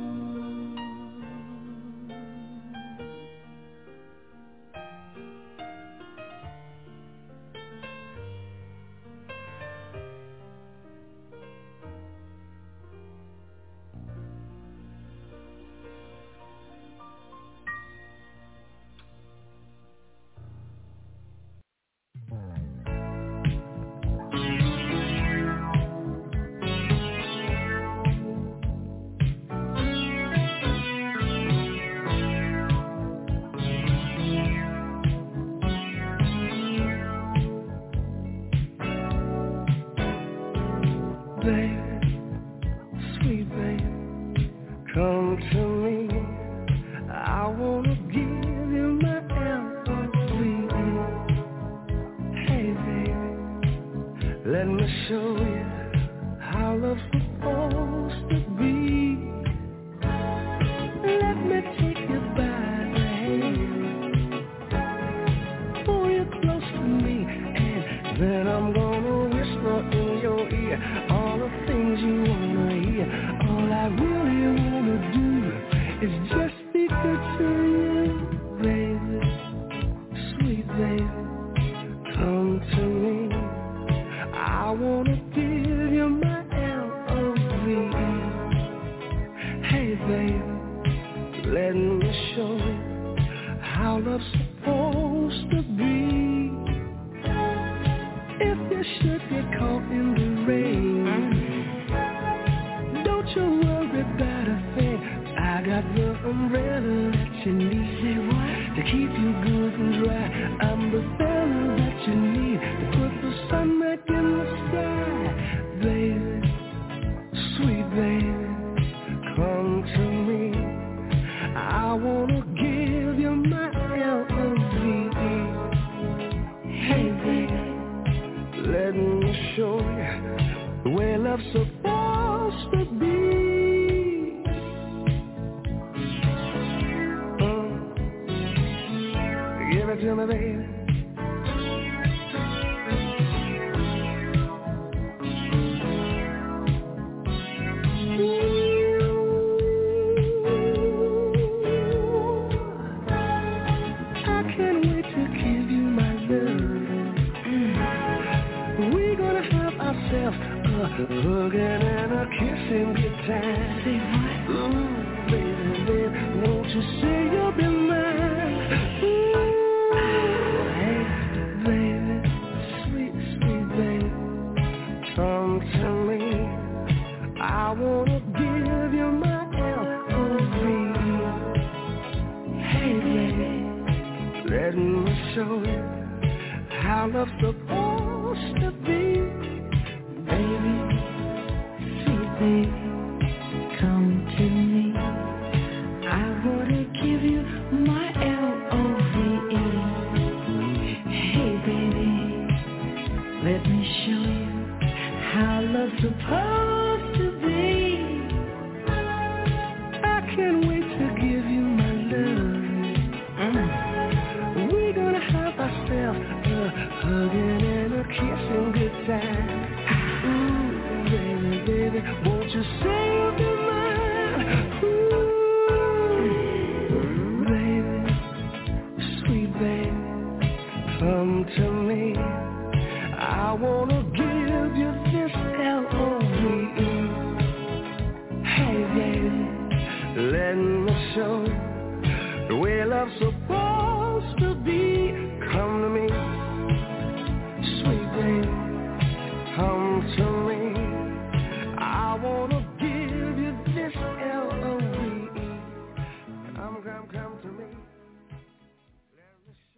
Baby, sweet baby, come to me. I wanna give you my L O V E. Hey baby, let me show you how love's supposed to be. Let me take you by the hand, pull you close to me, and then I'm gonna whisper in your ear all the things you wanna hear. All I really wanna do is just be good to you, baby, sweet baby, come to me. I wanna give you my L O V E. Hey baby, let me show you how love's supposed to be. If you should get caught in the rain, don't you worry about a thing. I got the umbrella that you need. Say what? To keep you good and dry. I'm the fella that you need to put the sun back in the sky. Baby, sweet baby, come to me. I wanna give you my L O V E. Hey baby, let me show you the way love's supposed to be. Mm. Give it to me, baby. I can't wait to give you my love. We're gonna have ourselves a hugging and a kissing good time. Say what? Ooh, baby, baby, won't you say you'll be mine? Ooh, hey, baby, sweet, sweet baby, come to me. I wanna give you my L O V E. Hey, baby, let me show you how love's supposed to be. Baby, sweet baby, come to me. I wanna give you my L O V E. Hey baby, let me show you how love's supposed to be. I can't wait to give you my love. Mm. We're gonna have ourselves a hugging and a kissing good time. Ooh, baby, baby, won't you say you'll be mine? Ooh, baby, sweet baby, come to me. I wanna give you this L O V E. Hey, baby, let me show you the way love's supposed to be. Come to me, sweet baby, come to me. I wanna give you this L O V E. Come, come, come to me. Let me show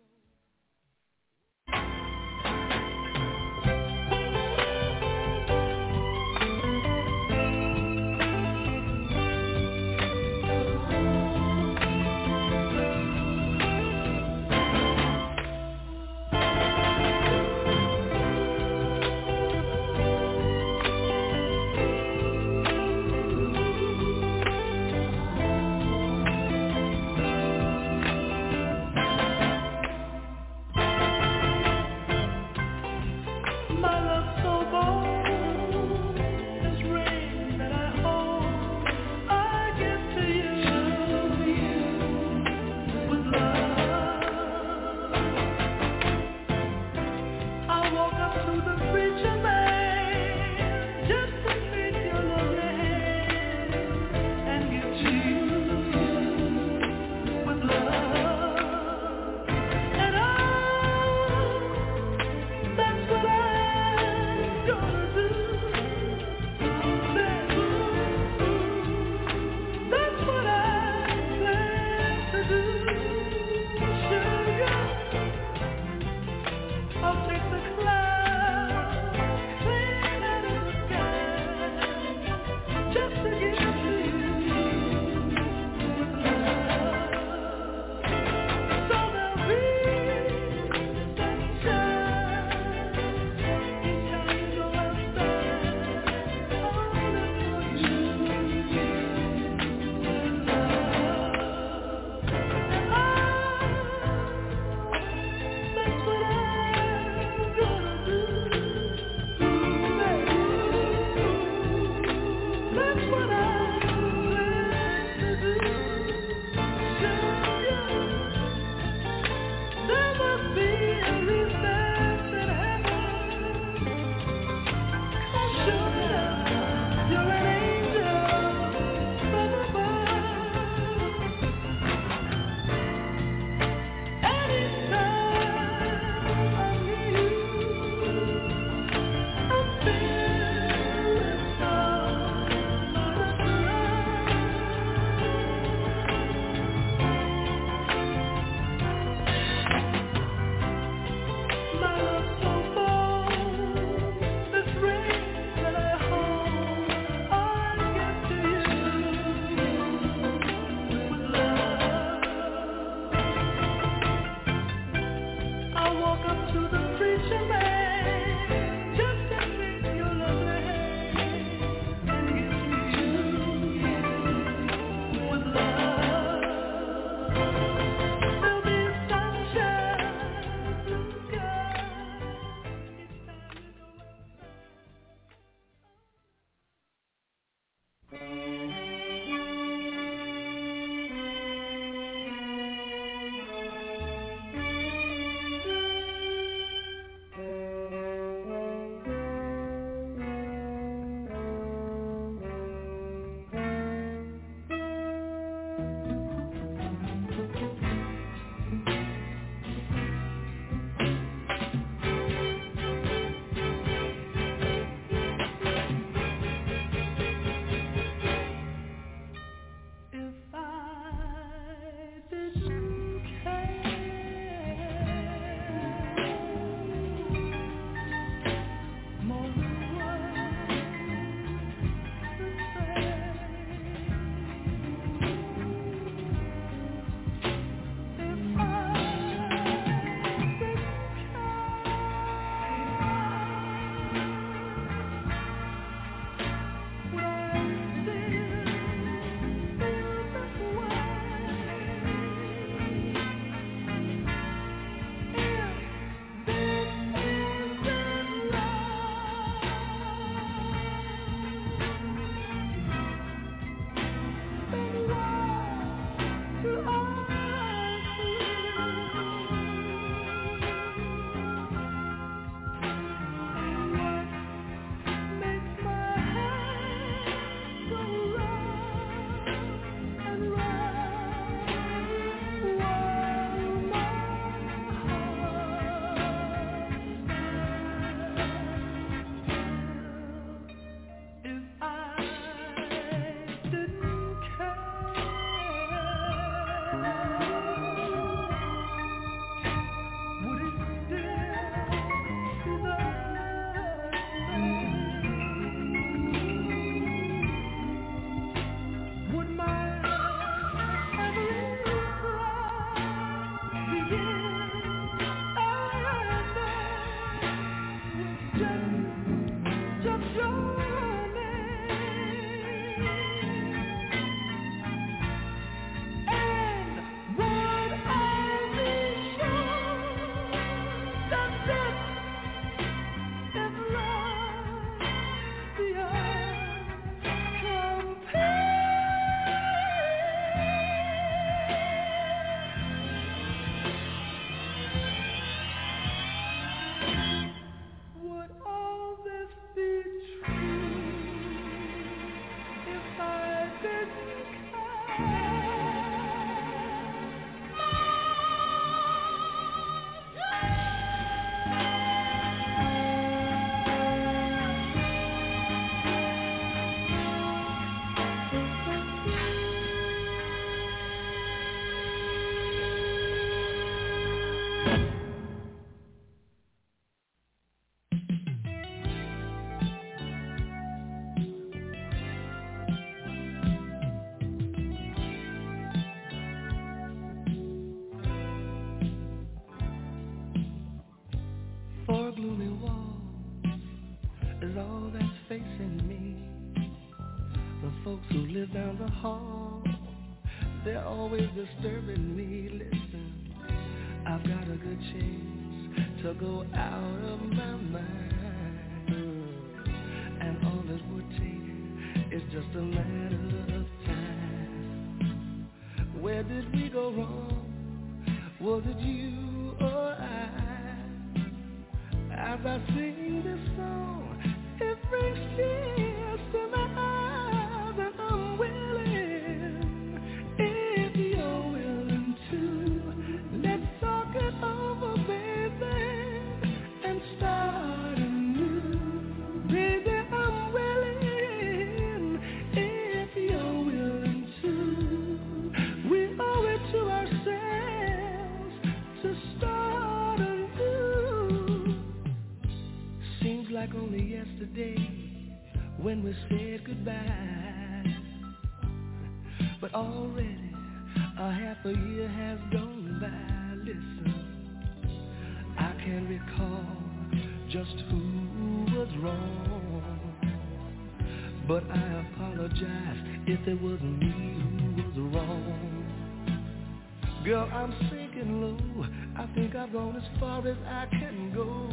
folks who live down the hall, they're always disturbing me. Listen, I've got a good chance to go out of my mind, and all it would take is just a matter of time. Where did we go wrong? Was it you or I? As I sing this song, it brings tears to my eyes, and I'm willing, if you're willing to, let's talk it over, baby, and start anew. Baby, I'm willing, if you're willing to. We owe it to ourselves to start anew. Seems like only yesterday when we said goodbye, but already a half a year has gone by. Listen, I can recall just who was wrong, but I apologize if it was me who was wrong. Girl, I'm sinking low, I think I've gone as far as I can go.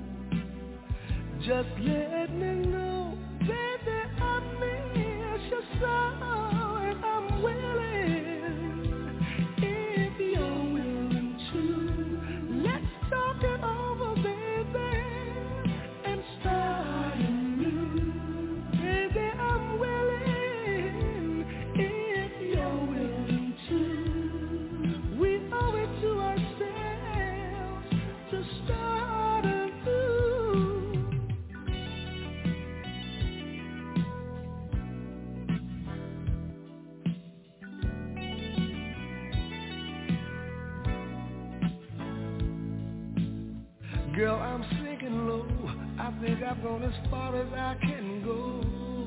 Just let me know, baby, I miss you so, and I'm willing, if you're willing to, let's talk it over, baby, and start anew. Baby, I'm willing, if you're willing to. We owe it to ourselves to start anew. Girl, I'm sinking low, I think I've gone as far as I can go.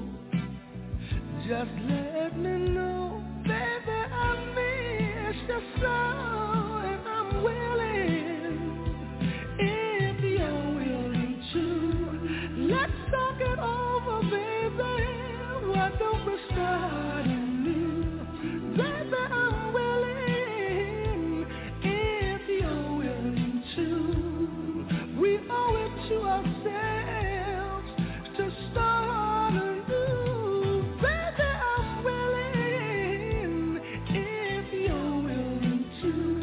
Just let me know, baby, I miss you so, and I'm willing, if you're willing to. Let's talk it over, baby, why don't we start anew? Baby, I'm willing, if you're willing to. We owe it to ourselves to start anew. Baby, I'm willing, if you're willing to.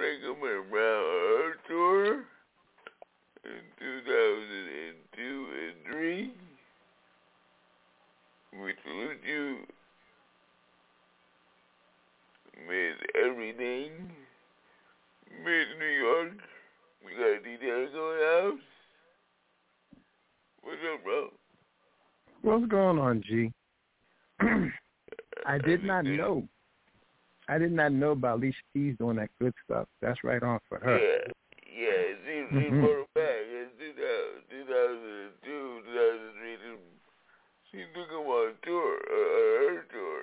Michael Brown tour in two thousand two and three. We salute you. Miss Everything. Miss New York. We got details on the house. What's up, bro? What's going on, G? I did not know. I did not know about Alicia Keys doing that good stuff. That's right on for her. Yeah, yeah. She, she mm-hmm. brought it back in two thousand two, two thousand three. She took him on tour, uh, her tour.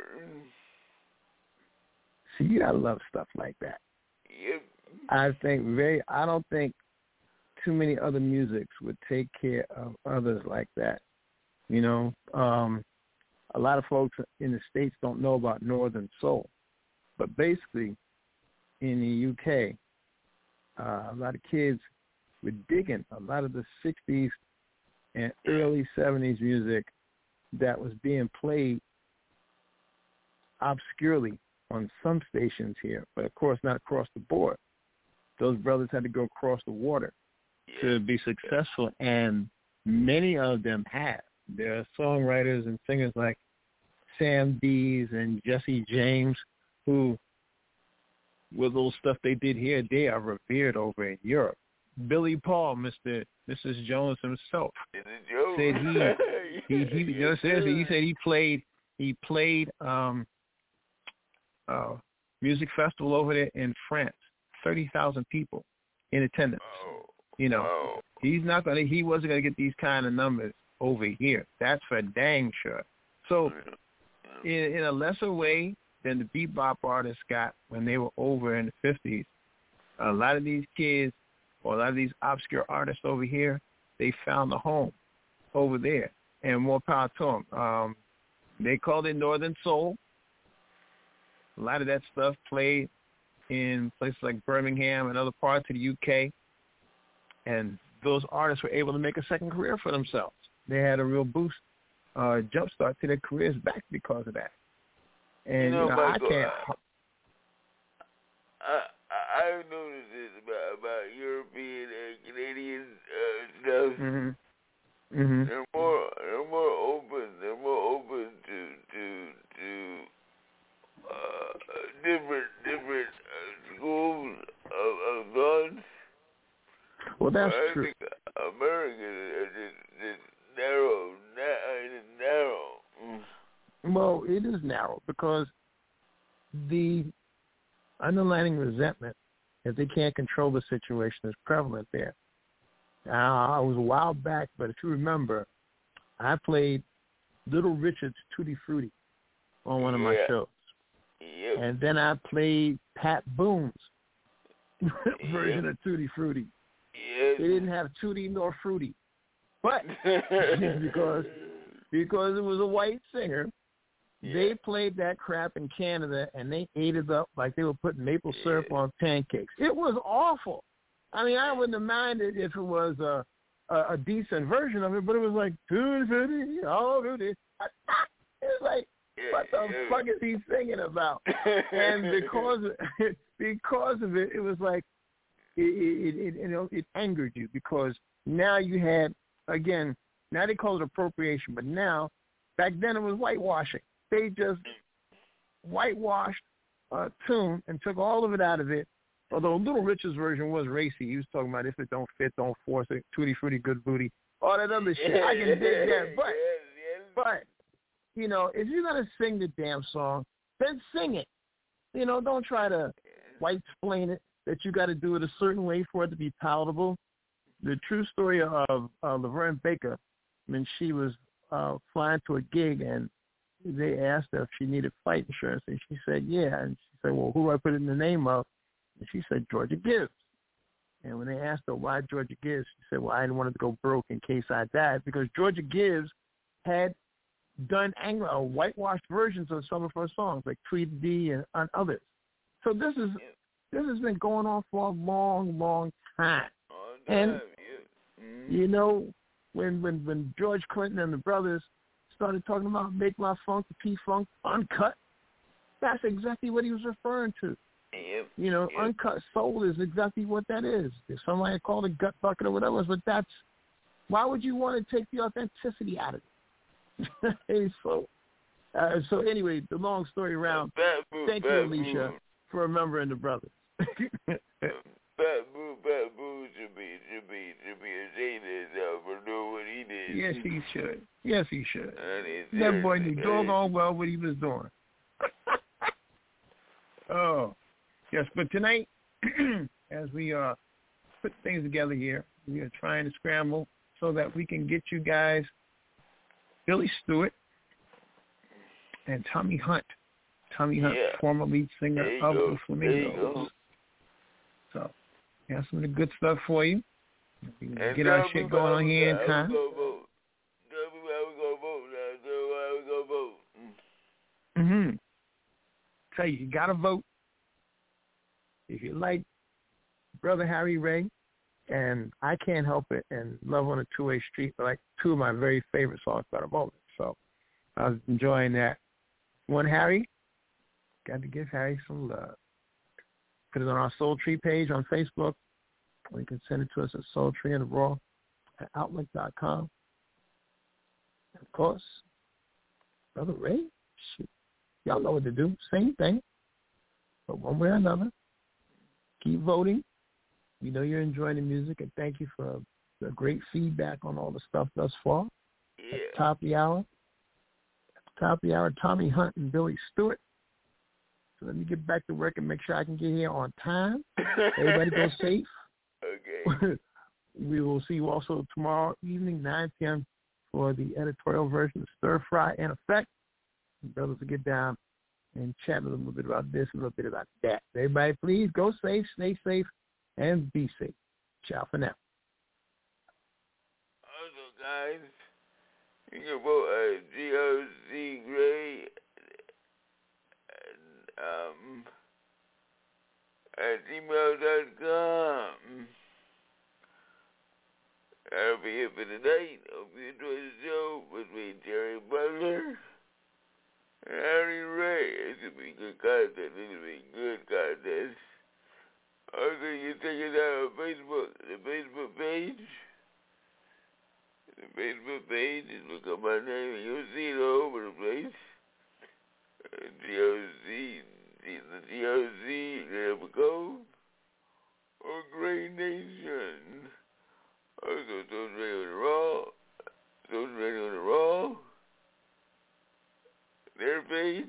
See, you gotta love stuff like that. Yep. I think very. I don't think too many other musics would take care of others like that. You know, um, a lot of folks in the States don't know about Northern Soul, but basically, in the U K, uh, a lot of kids were digging a lot of the sixties and early seventies music that was being played obscurely on some stations here, but of course not across the board. Those brothers had to go across the water to be successful, and many of them have. There are songwriters and singers like Sam Dees and Jesse James who, with little stuff they did here, they are revered over in Europe. Billy Paul, Mister Missus Jones himself, said he, he, he, you know, seriously, he said he played, he played um, uh, music festival over there in France, thirty thousand people in attendance. Oh, you know, oh. he's not gonna, he wasn't gonna get these kind of numbers over here. That's for dang sure. So, in, in a lesser way than the bebop artists got when they were over in the fifties, a lot of these kids, or a lot of these obscure artists over here, they found a home over there, and more power to them. Um, they called it Northern Soul. A lot of that stuff played in places like Birmingham and other parts of the U K, and those artists were able to make a second career for themselves. They had a real boost, uh, jump start to their careers back because of that. And you know, you know, Michael, I can't. I, I I've noticed this about about European and Canadian uh, stuff. Mm-hmm. Mm-hmm. They're more they're more open. They're more open to to to uh, different different uh, schools of, of guns. Well, that's I true. think Americans are just, just narrow, na- narrow. Mm. Well, it is narrow because the underlying resentment that they can't control the situation is prevalent there. Now, I was a while back, but if you remember, I played Little Richard's Tutti Frutti on one of my Yeah. shows. Yep. And then I played Pat Boone's version Yep. of Tutti Frutti. Yep. They didn't have Tutti nor Fruity. But because because it was a white singer, yeah. they played that crap in Canada and they ate it up like they were putting maple syrup on pancakes. It was awful. I mean, I wouldn't have minded if it was a a, a decent version of it, but it was like Tutti Frutti, oh, Tutti. It was like, what the yeah. fuck is he singing about? And because of, because of it, it was like it it, it, it, you know, it angered you because now you had, again, now they call it appropriation, but now, back then it was whitewashing. They just whitewashed a tune and took all of it out of it. Although Little Richard's version was racy. He was talking about if it don't fit, don't force it, Tutti Frutti, good booty, all that other shit. I can dig that, but, but, you know, if you're going to sing the damn song, then sing it. You know, don't try to white-splain it, that you got to do it a certain way for it to be palatable. The true story of uh, Laverne Baker, when she was uh, flying to a gig and they asked her if she needed flight insurance, and she said, yeah. And she said, well, who do I put it in the name of? And she said, Georgia Gibbs. And when they asked her why Georgia Gibbs, she said, well, I didn't want it to go broke in case I died, because Georgia Gibbs had done Anglo, uh, whitewashed versions of some of her songs, like Tweety and, and others. So this is this has been going on for a long, long time. And, you know, when, when, when George Clinton and the brothers started talking about Make My Funk, the P-Funk, uncut, that's exactly what he was referring to. Yep. You know, Yep. uncut soul is exactly what that is. If somebody called it gut bucket or whatever, but that's, why would you want to take the authenticity out of it? Hey, so, uh, so anyway, the long story around, Babu, thank you, Babu. Alicia, for remembering the brothers. Babu, Babu should be, should be, should be ashamed of himself for doing what he did. Yes, he should. Yes, he should. I mean, That boy seriously, knew doggone well what he was doing. Oh, yes, but tonight, as we uh, put things together here, we are trying to scramble so that we can get you guys Billy Stewart and Tommy Hunt. Tommy Hunt, Yeah. former lead singer There you of go. the There you Flamingos. go. So, we have some of the good stuff for you. We can And get our tell me shit going on how here in we time. gonna vote. Tell me how we gonna vote now. Tell me how we gonna vote. Mm-hmm. Tell you, you got to vote. If you like Brother Harry Ray, and I Can't Help It, and Love on a Two-Way Street, are like two of my very favorite songs by the moment. So I was enjoying that. One Harry, got to give Harry some love. Put it on our Soul Tree page on Facebook, or you can send it to us at Soul Tree and Raw at Outlook dot com. And of course, Brother Ray, shoot, y'all know what to do. Same thing, but one way or another. Keep voting. We know you're enjoying the music, and thank you for the great feedback on all the stuff thus far. Yeah. At the top of the hour, at the top of the hour, Tommy Hunt and Billy Stewart. So let me get back to work and make sure I can get here on time. Everybody go safe. Okay. We will see you also tomorrow evening, nine p.m. for the editorial version of Stir Fry and Effect. The brothers will get down and chat a little bit about this, a little bit about that. Everybody, please go safe, stay safe, and be safe. Ciao for now. Also, guys, you can vote at G O C Gray and, um, at gmail dot com. That'll be it for tonight. Hope you enjoyed the show between Jerry Butler and Harry Ray. It's going to be good content. It's going to be good content. Also, you can check it out on Facebook, the Facebook page. The Facebook page, just look up my name and you'll see it all over the place. Uh, G O C, the G O C, there we go. Or Great Nation. Also, Social Radio on the Raw. Social Radio on the Raw. Their page.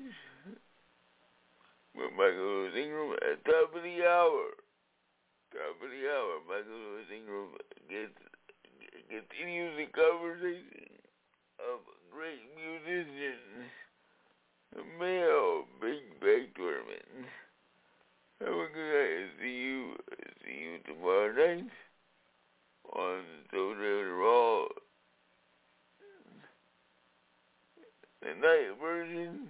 With Michael Lewis Ingram at top of the hour. Top of the hour, Michael Lewis Ingram gets, continues the conversation of great musicians. The male Big Bang Tournament. Have a good night. See you, see you tomorrow night on Social Radio Raw. The night version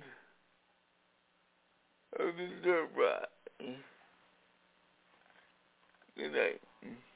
of the Stir Fry. Good night.